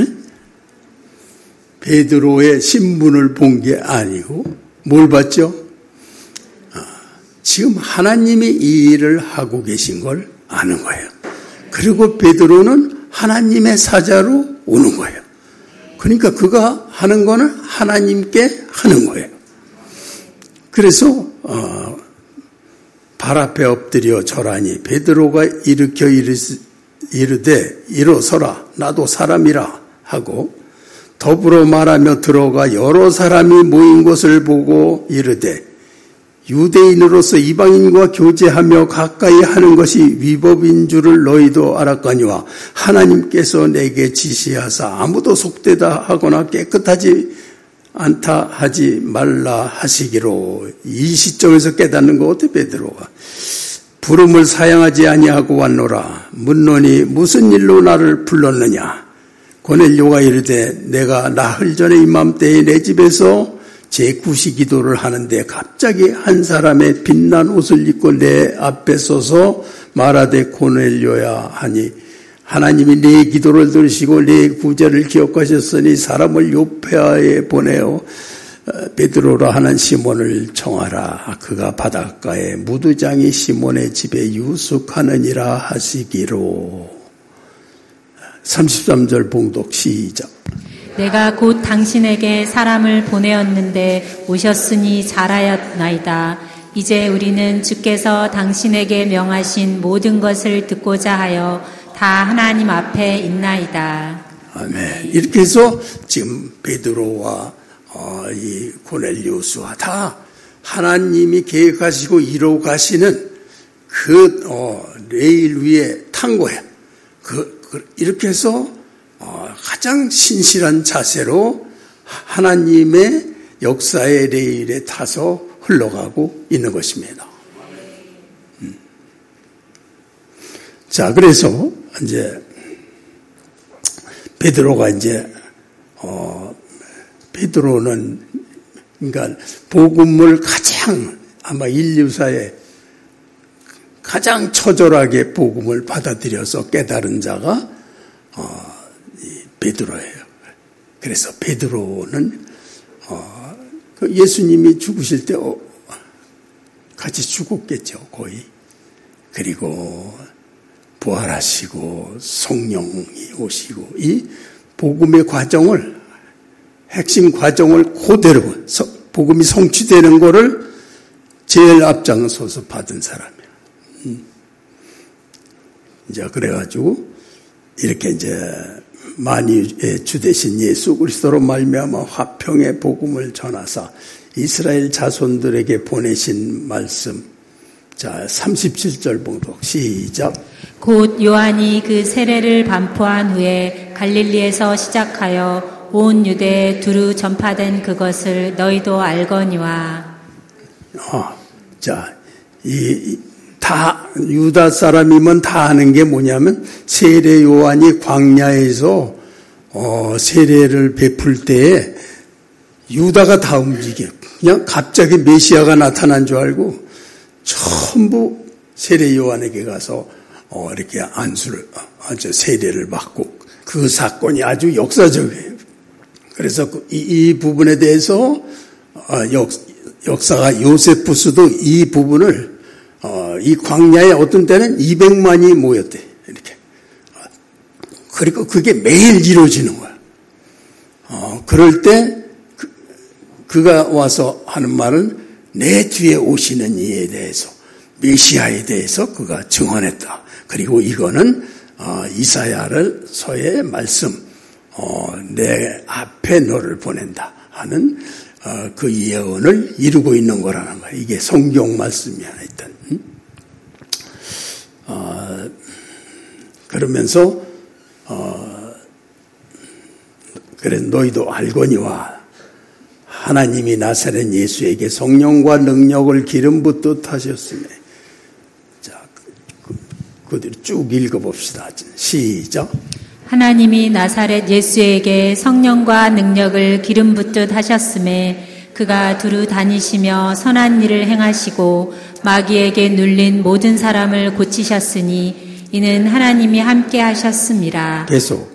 베드로의 신분을 본 게 아니고 뭘 봤죠? 아, 지금 하나님이 이 일을 하고 계신 걸 아는 거예요. 그리고 베드로는 하나님의 사자로 오는 거예요. 그러니까 그가 하는 거는 하나님께 하는 거예요. 그래서 어, 발 앞에 엎드려 절하니 베드로가 일으켜 이르되 일어서라 나도 사람이라 하고 더불어 말하며 들어가 여러 사람이 모인 것을 보고 이르되 유대인으로서 이방인과 교제하며 가까이 하는 것이 위법인 줄을 너희도 알았거니와 하나님께서 내게 지시하사 아무도 속되다 하거나 깨끗하지 않다 하지 말라 하시기로. 이 시점에서 깨닫는 거 어때 베드로가. 부름을 사양하지 아니하고 왔노라. 묻노니 무슨 일로 나를 불렀느냐. 고넬료가 이르되 내가 나흘 전에 이맘때에 내 집에서 제구시 기도를 하는데 갑자기 한 사람의 빛난 옷을 입고 내 앞에 서서 말하되 고넬료야 하니 하나님이 내 기도를 들으시고 내 구제를 기억하셨으니 사람을 요페아에 보내어 베드로라 하는 시몬을 청하라. 그가 바닷가에 무두장이 시몬의 집에 유숙하느니라 하시기로. 삼십삼 절 봉독 시작. 내가 곧 당신에게 사람을 보내었는데 오셨으니 잘하였나이다. 이제 우리는 주께서 당신에게 명하신 모든 것을 듣고자 하여 다 하나님 앞에 있나이다. 아멘. 이렇게 해서 지금 베드로와 어, 이 고넬료스와 다 하나님이 계획하시고 이루어 가시는 그 어, 레일 위에 탄 거예요. 그, 그 이렇게 해서 어, 가장 신실한 자세로 하나님의 역사의 레일에 타서 흘러가고 있는 것입니다. 음. 자, 그래서 이제 베드로가 이제 어, 베드로는 그러니까 복음을 가장 아마 인류사에 가장 처절하게 복음을 받아들여서 깨달은 자가 어, 베드로예요. 그래서 베드로는 어, 예수님이 죽으실 때 어, 같이 죽었겠죠, 거의. 그리고 부활하시고 성령이 오시고 이 복음의 과정을 핵심 과정을 그대로 복음이 성취되는 거를 제일 앞장서서 받은 사람이에요. 음. 이제 그래가지고 이렇게 이제 만유의 주 되신 예수 그리스도로 말미암아 화평의 복음을 전하사 이스라엘 자손들에게 보내신 말씀. 자, 삼십칠 절 봉독 시작. 곧 요한이 그 세례를 반포한 후에 갈릴리에서 시작하여 온 유대에 두루 전파된 그것을 너희도 알거니와. 어, 자, 이 다 유다 사람이면 다 아는 게 뭐냐면 세례 요한이 광야에서 어, 세례를 베풀 때에 유다가 다 움직여. 그냥 갑자기 메시아가 나타난 줄 알고 전부 세례 요한에게 가서 어, 이렇게 안수를, 아주 세례를 받고 그 사건이 아주 역사적이에요. 그래서 이, 이 부분에 대해서 어, 역, 역사가 요세푸스도 이 부분을 어, 이 광야에 어떤 때는 이백만이 모였대. 이렇게. 그리고 그게 매일 이루어지는 거야. 어, 그럴 때 그, 그가 와서 하는 말은 내 뒤에 오시는 이에 대해서 메시아에 대해서 그가 증언했다. 그리고 이거는 어, 이사야를 서의 말씀 어, 내 앞에 너를 보낸다 하는 어, 그 예언을 이루고 있는 거라는 거예요. 이게 성경 말씀이 하나 있던. 음? 어, 그러면서 어, 그래 너희도 알거니와 하나님이 나사렛 예수에게 성령과 능력을 기름 붓듯 하셨으며. 자, 그대로 쭉 읽어봅시다. 시작. 하나님이 나사렛 예수에게 성령과 능력을 기름 붓듯 하셨음에 그가 두루 다니시며 선한 일을 행하시고 마귀에게 눌린 모든 사람을 고치셨으니 이는 하나님이 함께 하셨습니다. 계속.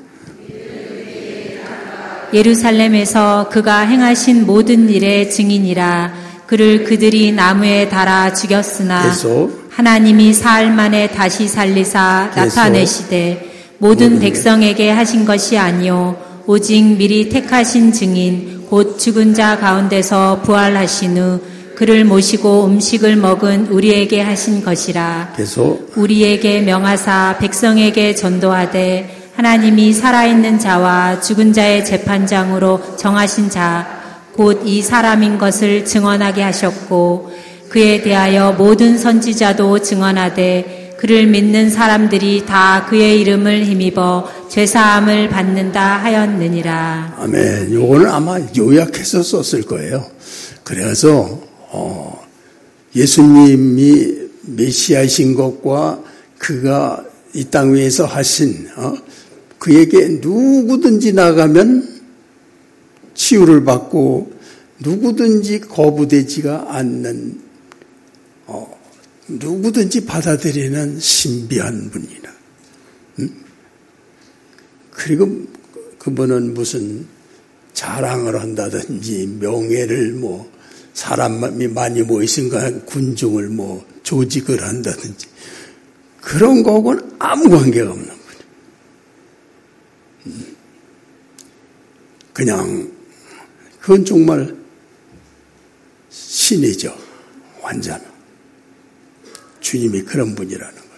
예루살렘에서 그가 행하신 모든 일의 증인이라. 그를 그들이 나무에 달아 죽였으나 계속. 하나님이 사흘 만에 다시 살리사 계속. 나타내시되 모든 백성에게 하신 것이 아니요 오직 미리 택하신 증인 곧 죽은 자 가운데서 부활하신 후 그를 모시고 음식을 먹은 우리에게 하신 것이라. 계속. 우리에게 명하사 백성에게 전도하되 하나님이 살아있는 자와 죽은 자의 재판장으로 정하신 자 곧 이 사람인 것을 증언하게 하셨고 그에 대하여 모든 선지자도 증언하되 그를 믿는 사람들이 다 그의 이름을 힘입어 죄사함을 받는다 하였느니라. 아멘. 요거는 아마 요약해서 썼을 거예요. 그래서 어, 예수님이 메시아이신 것과 그가 이 땅 위에서 하신 어, 그에게 누구든지 나가면 치유를 받고 누구든지 거부되지가 않는 어, 누구든지 받아들이는 신비한 분이라. 음? 그리고 그분은 무슨 자랑을 한다든지 명예를 뭐 사람이 많이 모이신가 군중을 뭐 조직을 한다든지 그런 거하고는 아무 관계가 없는 거예요. 음. 그냥 그건 정말 신이죠. 완전. 주님이 그런 분이라는 거예요.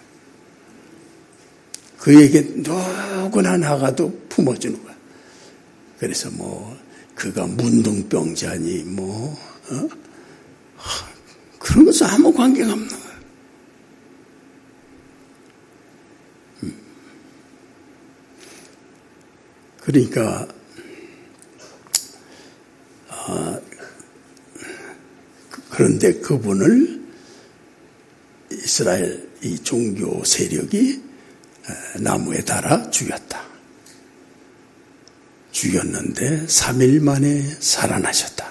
그에게 누구나 나가도 품어주는 거예요. 그래서 뭐 그가 문둥병자니 뭐 어? 그런 것은 아무 관계가 없는 거예요. 음. 그러니까 아, 그런데 그분을 이스라엘 이 종교 세력이 나무에 달아 죽였다. 죽였는데 삼 일 만에 살아나셨다.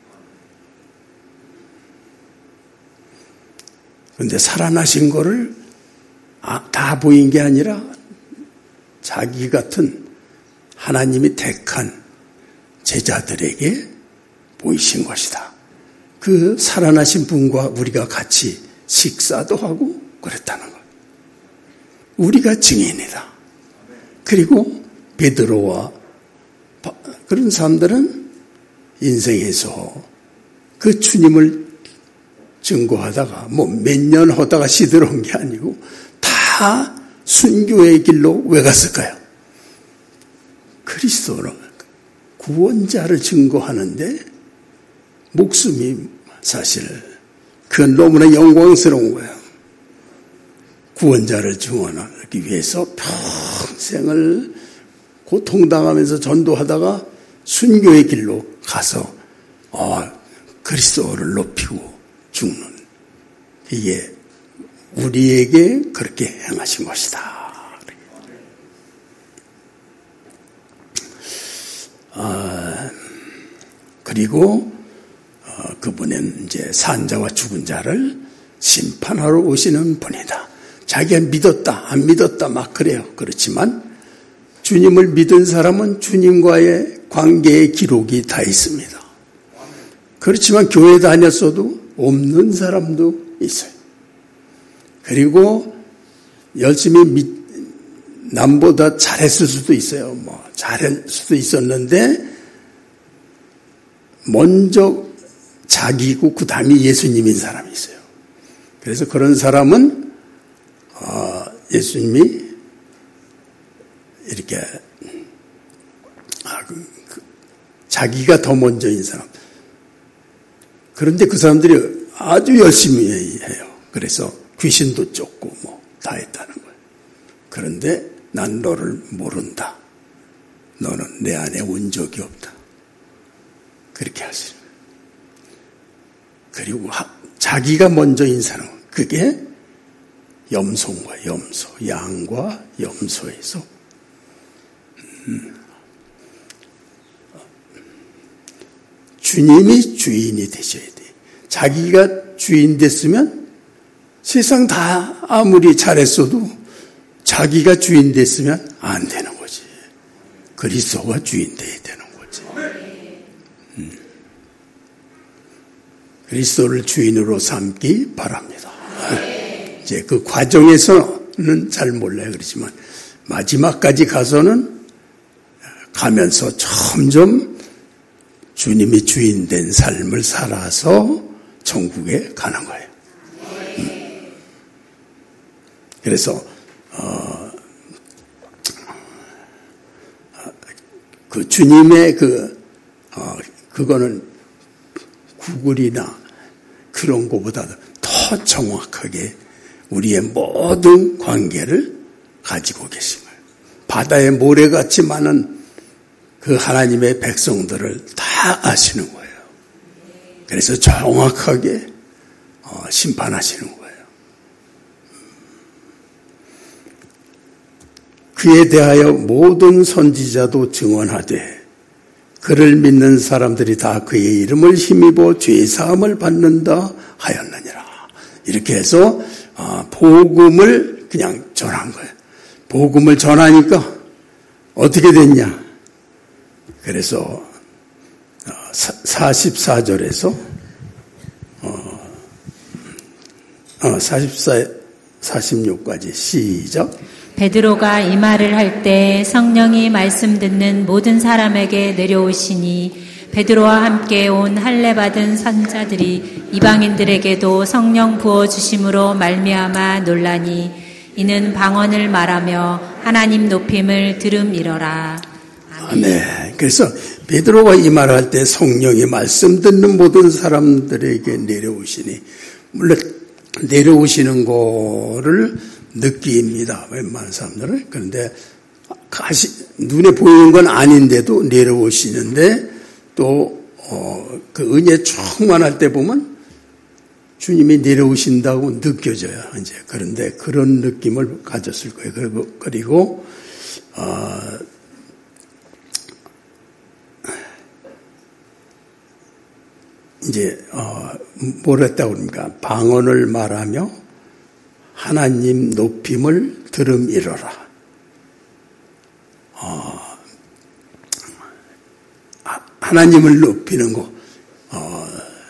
그런데 살아나신 거를 다 보인 게 아니라 자기 같은 하나님이 택한 제자들에게 보이신 것이다. 그 살아나신 분과 우리가 같이 식사도 하고 그랬다는 것. 우리가 증인이다. 그리고 베드로와 그런 사람들은 인생에서 그 주님을 증거하다가 뭐 몇 년 하다가 시들어온 게 아니고 다 순교의 길로 왜 갔을까요? 그리스도로 구원자를 증거하는데 목숨이 사실 그건 너무나 영광스러운 거예요. 구원자를 증언하기 위해서 평생을 고통당하면서 전도하다가 순교의 길로 가서 어, 그리스도를 높이고 죽는 이게 우리에게 그렇게 행하신 것이다. 아, 그리고 어, 그분은 이제 산자와 죽은 자를 심판하러 오시는 분이다. 자기가 믿었다, 안 믿었다 막 그래요. 그렇지만 주님을 믿은 사람은 주님과의 관계의 기록이 다 있습니다. 그렇지만 교회 다녔어도 없는 사람도 있어요. 그리고 열심히 믿, 남보다 잘했을 수도 있어요. 뭐 잘할 수도 있었는데 먼저 자기고 그 다음에 예수님인 사람이 있어요. 그래서 그런 사람은 어, 예수님이 이렇게 아, 그, 그, 자기가 더 먼저인 사람. 그런데 그 사람들이 아주 열심히 해요. 그래서 귀신도 쫓고 뭐 다 했다는 거예요. 그런데 난 너를 모른다. 너는 내 안에 온 적이 없다. 그렇게 하시는 거예요. 그리고 자기가 먼저인 사람, 그게 염소인가 염소, 양과 염소에서 음, 주님이 주인이 되셔야 돼. 자기가 주인 됐으면 세상 다 아무리 잘했어도 자기가 주인 됐으면 안 되는 거지. 그리스도가 주인 돼야 되는 거지. 음. 그리스도를 주인으로 삼기 바랍니다. 이제 그 과정에서는 잘 몰라요. 그렇지만 마지막까지 가서는 가면서 점점 주님이 주인 된 삶을 살아서 천국에 가는 거예요. 음. 그래서 어, 그 주님의 그 어, 그거는 구글이나 그런 것보다도 더 정확하게 우리의 모든 관계를 가지고 계신 거예요. 바다의 모래같이 많은 그 하나님의 백성들을 다 아시는 거예요. 그래서 정확하게 어, 심판하시는 거예요. 그에 대하여 모든 선지자도 증언하되 그를 믿는 사람들이 다 그의 이름을 힘입어 죄 사함을 받는다 하였느니라. 이렇게 해서 복음을 그냥 전한 거예요. 복음을 전하니까 어떻게 됐냐? 그래서 사십사 절에서 사십사, 사십육까지 시작. 베드로가 이 말을 할 때 성령이 말씀 듣는 모든 사람에게 내려오시니 베드로와 함께 온 할례 받은 선자들이 이방인들에게도 성령 부어 주심으로 말미암아 놀라니 이는 방언을 말하며 하나님 높임을 들음이러라. 아멘. 네, 그래서 베드로가 이 말을 할 때 성령이 말씀 듣는 모든 사람들에게 내려오시니 물론 내려오시는 거를 느낍니다. 웬만한 사람들은. 그런데 가시, 눈에 보이는 건 아닌데도 내려오시는데 또 어, 그 은혜 충만할 때 보면 주님이 내려오신다고 느껴져요. 이제 그런데 그런 느낌을 가졌을 거예요. 그리고 그리고 어, 이제 어, 뭘 했다고 그럽니까? 방언을 말하며 하나님 높임을 들음이러라. 어, 하나님을 높이는 거. 어,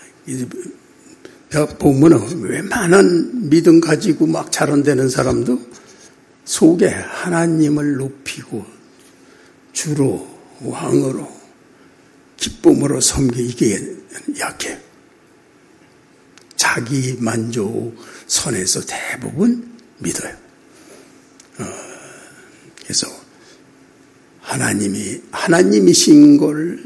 보면 웬만한 믿음 가지고 막 자랑되는 사람도 속에 하나님을 높이고 주로 왕으로 기쁨으로 섬기 이게 약해. 자기 만족 선에서 대부분 믿어요. 어, 그래서 하나님이 하나님이신 걸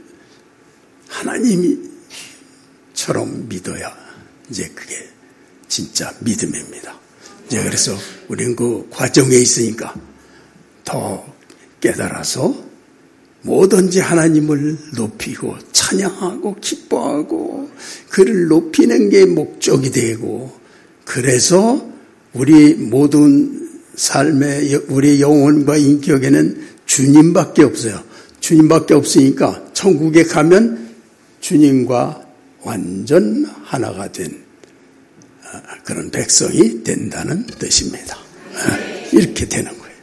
하나님이처럼 믿어야 이제 그게 진짜 믿음입니다. 이제 그래서 우리는 그 과정에 있으니까 더 깨달아서 뭐든지 하나님을 높이고 찬양하고 기뻐하고 그를 높이는 게 목적이 되고 그래서 우리 모든 삶의 우리 영혼과 인격에는 주님밖에 없어요. 주님밖에 없으니까 천국에 가면 주님과 완전 하나가 된 그런 백성이 된다는 뜻입니다. 이렇게 되는 거예요.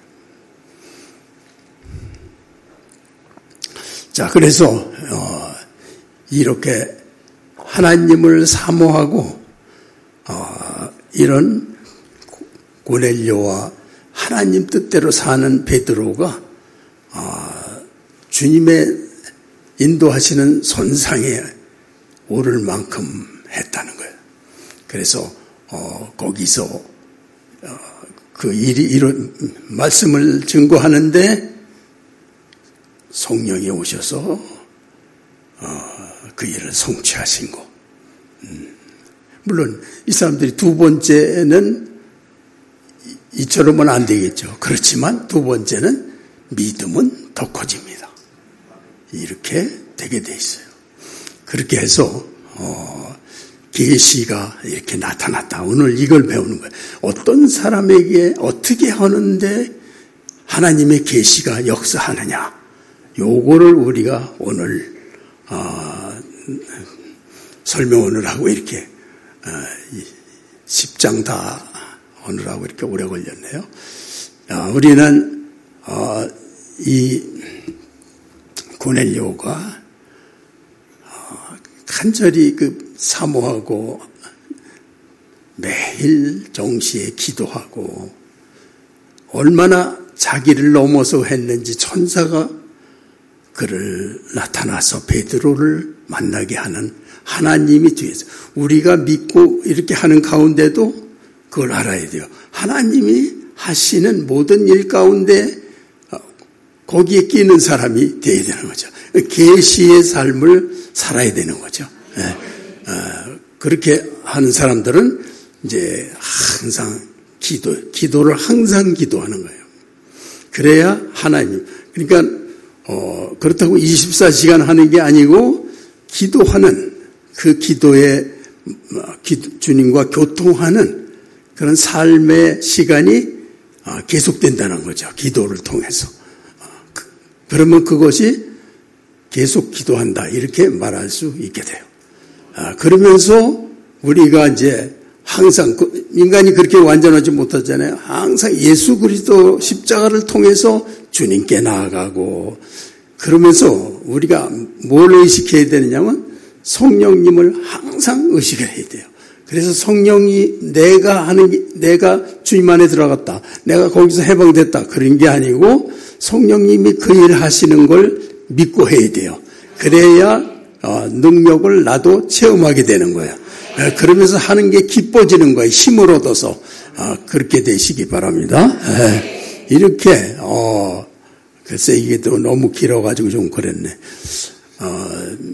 자, 그래서 어, 이렇게 하나님을 사모하고 어, 이런 고넬료와 하나님 뜻대로 사는 베드로가 어, 주님의 인도하시는 선상에 오를 만큼 했다는 거예요. 그래서 어, 거기서 어, 그 일이 이런 말씀을 증거하는데 성령이 오셔서 어, 그 일을 성취하신 거. 음. 물론 이 사람들이 두 번째는 이처럼은 안 되겠죠. 그렇지만 두 번째는 믿음은 더 커집니다. 이렇게 되게 돼 있어요. 그렇게 해서 어, 계시가 이렇게 나타났다. 오늘 이걸 배우는 거예요. 어떤 사람에게 어떻게 하는데 하나님의 계시가 역사하느냐. 요거를 우리가 오늘 어, 설명을 하고 이렇게 어, 십 장 다 오늘하고 이렇게 오래 걸렸네요. 어, 우리는 어, 이 고넬료가 어, 간절히 그 사모하고 매일 정시에 기도하고 얼마나 자기를 넘어서 했는지 천사가 그를 나타나서 베드로를 만나게 하는 하나님이 뒤에서 우리가 믿고 이렇게 하는 가운데도 그걸 알아야 돼요. 하나님이 하시는 모든 일 가운데 거기에 끼는 사람이 되어야 되는 거죠. 계시의 삶을 살아야 되는 거죠. 그렇게 하는 사람들은 이제 항상 기도, 기도를 항상 기도하는 거예요. 그래야 하나님, 그러니까 어, 그렇다고 이십사 시간 하는 게 아니고 기도하는 그 기도에 기, 주님과 교통하는 그런 삶의 시간이 계속된다는 거죠. 기도를 통해서. 그러면 그것이 계속 기도한다 이렇게 말할 수 있게 돼요. 그러면서 우리가 이제 항상 인간이 그렇게 완전하지 못하잖아요. 항상 예수 그리스도 십자가를 통해서 주님께 나아가고 그러면서 우리가 뭘 의식해야 되느냐면 성령님을 항상 의식을 해야 돼요. 그래서 성령이 내가 하는 내가 주님 안에 들어갔다. 내가 거기서 해방됐다. 그런 게 아니고 성령님이 그 일을 하시는 걸 믿고 해야 돼요. 그래야 능력을 나도 체험하게 되는 거예요. 그러면서 하는 게 기뻐지는 거예요. 힘을 얻어서 그렇게 되시기 바랍니다. 이렇게 어 글쎄 이게 또 너무 길어가지고 좀 그랬네. 어,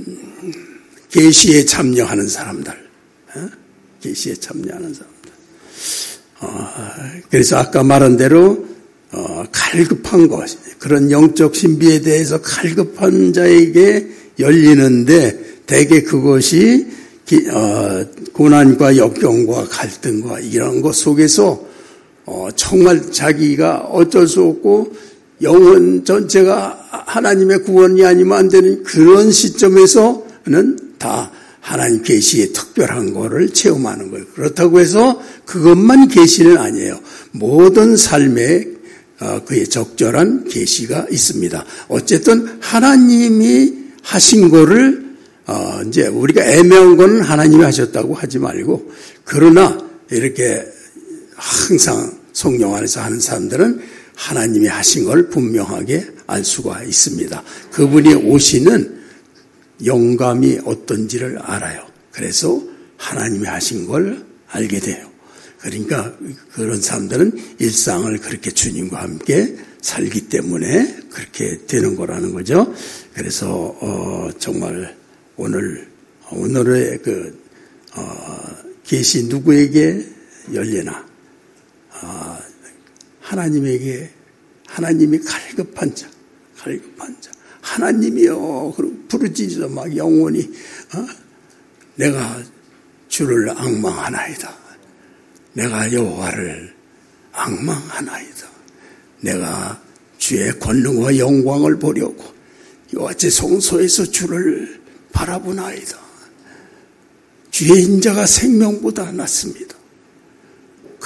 계시에 참여하는 사람들, 어? 계시에 참여하는 사람들. 어, 그래서 아까 말한 대로 어, 갈급한 것, 그런 영적 신비에 대해서 갈급한 자에게 열리는데 대개 그것이 기, 어, 고난과 역경과 갈등과 이런 것 속에서 어, 정말 자기가 어쩔 수 없고 영혼 전체가 하나님의 구원이 아니면 안 되는 그런 시점에서는 다 하나님 계시의 특별한 거를 체험하는 거예요. 그렇다고 해서 그것만 계시는 아니에요. 모든 삶에 그의 적절한 계시가 있습니다. 어쨌든 하나님이 하신 거를 이제 우리가 애매한 거는 하나님이 하셨다고 하지 말고 그러나 이렇게 항상 성령 안에서 하는 사람들은 하나님이 하신 걸 분명하게 알 수가 있습니다. 그분이 오시는 영감이 어떤지를 알아요. 그래서 하나님이 하신 걸 알게 돼요. 그러니까 그런 사람들은 일상을 그렇게 주님과 함께 살기 때문에 그렇게 되는 거라는 거죠. 그래서 어 정말 오늘 오늘의 그 어 계시 누구에게 열리나 어 하나님에게 하나님이 갈급한 자, 갈급한 자. 하나님이여, 그리고 부르짖어 막 영원히 어? 내가 주를 앙망하나이다. 내가 여호와를 앙망하나이다. 내가 주의 권능과 영광을 보려고 여호와의 성소에서 주를 바라보나이다. 주의 인자가 생명보다 낫습니다.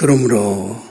그러므로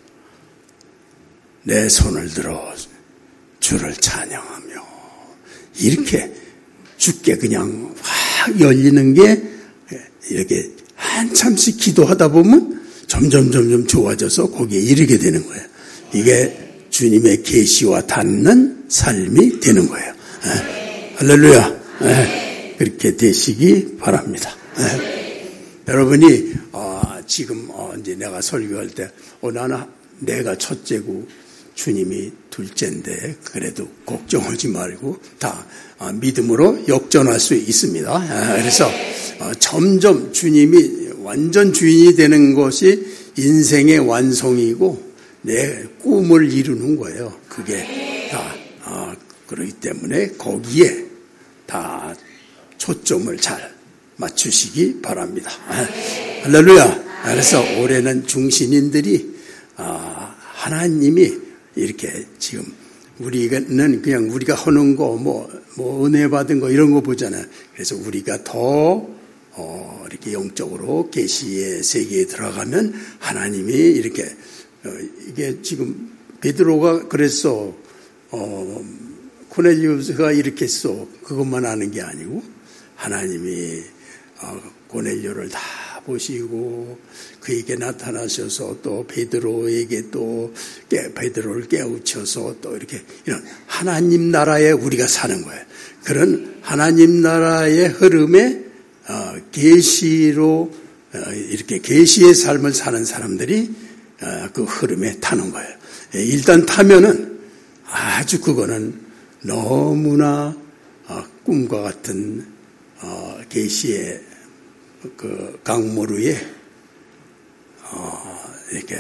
내 손을 들어 주를 찬양하며 이렇게 주께 그냥 확 열리는 게 이렇게 한참씩 기도하다 보면 점점 점점 좋아져서 거기에 이르게 되는 거예요. 이게 주님의 계시와 닿는 삶이 되는 거예요. 네. 할렐루야. 네. 그렇게 되시기 바랍니다. 네. 여러분이 어, 지금 어, 이제 내가 설교할 때 어, 나는 내가 첫째고 주님이 둘째인데 그래도 걱정하지 말고 다 어, 믿음으로 역전할 수 있습니다. 아, 그래서 어, 점점 주님이 완전 주인이 되는 것이 인생의 완성이고 내 꿈을 이루는 거예요. 그게 다 어, 그렇기 때문에 거기에 다 초점을 잘 맞추시기 바랍니다. 아, 할렐루야. 그래서 올해는 중신인들이 어, 하나님이 이렇게 지금 우리는 그냥 우리가 하는 거 뭐 뭐 은혜 받은 거 이런 거 보잖아요. 그래서 우리가 더 어, 이렇게 영적으로 계시의 세계에 들어가면 하나님이 이렇게 어, 이게 지금 베드로가 그랬어. 어, 고넬료가 이렇게 했어. 그것만 아는 게 아니고 하나님이 어, 고넬료를 다 보시고 그에게 나타나셔서 또 베드로에게 또 깨, 베드로를 깨우쳐서 또 이렇게 이런 하나님 나라에 우리가 사는 거예요. 그런 하나님 나라의 흐름에 어, 계시로 어, 이렇게 계시의 삶을 사는 사람들이 어, 그 흐름에 타는 거예요. 일단 타면은 아주 그거는 너무나 어, 꿈과 같은 어, 계시의 그 강물 위에 어, 이렇게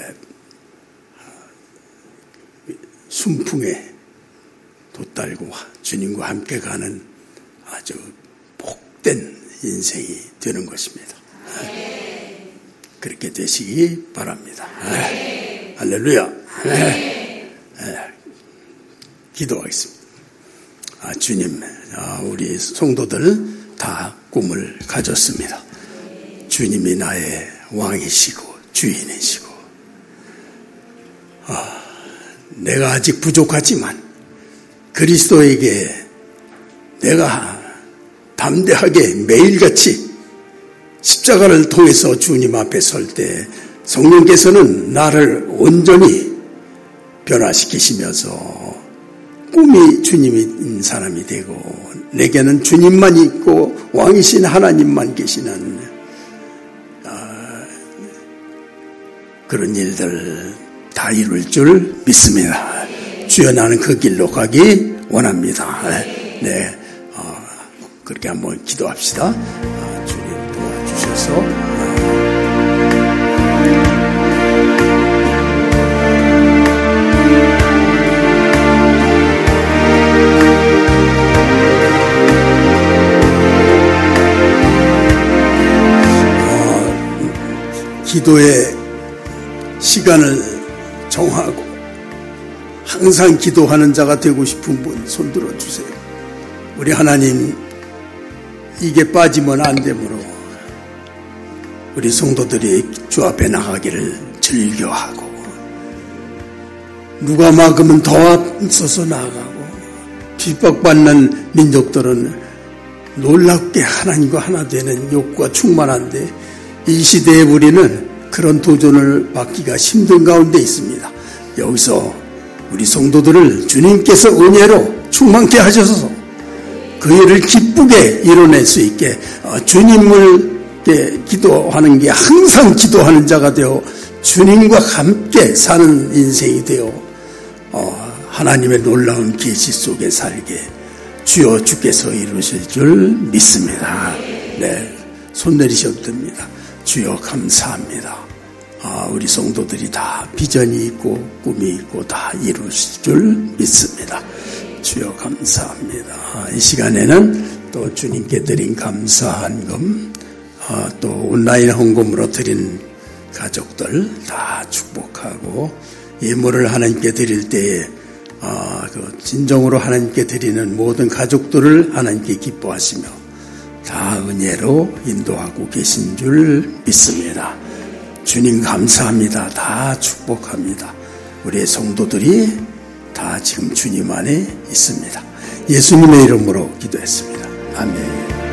순풍에 돛달고 주님과 함께 가는 아주 복된 인생이 되는 것입니다. 네. 그렇게 되시기 바랍니다. 네. 할렐루야. 네. 네. 기도하겠습니다. 아, 주님, 아, 우리 성도들 다 꿈을 가졌습니다. 주님이 나의 왕이시고 주인이시고 아, 내가 아직 부족하지만 그리스도에게 내가 담대하게 매일같이 십자가를 통해서 주님 앞에 설 때 성령께서는 나를 온전히 변화시키시면서 꿈이 주님인 사람이 되고 내게는 주님만 있고 왕이신 하나님만 계시는 그런 일들 다 이룰 줄 믿습니다. 주여 나는 그 길로 가기 원합니다. 네, 어, 그렇게 한번 기도합시다. 어, 주님 도와주셔서 어, 기도의 시간을 정하고 항상 기도하는 자가 되고 싶은 분 손들어 주세요. 우리 하나님 이게 빠지면 안 되므로 우리 성도들이 주 앞에 나가기를 즐겨하고 누가 막으면 더 앞서서 나가고 핍박받는 민족들은 놀랍게 하나님과 하나 되는 욕구가 충만한데 이 시대에 우리는 그런 도전을 받기가 힘든 가운데 있습니다. 여기서 우리 성도들을 주님께서 은혜로 충만케 하셔서 그 일을 기쁘게 이뤄낼 수 있게 주님을 기도하는 게 항상 기도하는 자가 되어 주님과 함께 사는 인생이 되어 하나님의 놀라운 계시 속에 살게 주여 주께서 이루실 줄 믿습니다. 네, 손 내리셔도 됩니다. 주여 감사합니다. 아, 우리 성도들이 다 비전이 있고 꿈이 있고 다 이루실 줄 믿습니다. 주여 감사합니다. 이 시간에는 또 주님께 드린 감사한 금, 아, 또 온라인 헌금으로 드린 가족들 다 축복하고 예물을 하나님께 드릴 때에 아, 그 진정으로 하나님께 드리는 모든 가족들을 하나님께 기뻐하시며 다 은혜로 인도하고 계신 줄 믿습니다. 주님 감사합니다. 다 축복합니다. 우리의 성도들이 다 지금 주님 안에 있습니다. 예수님의 이름으로 기도했습니다. 아멘.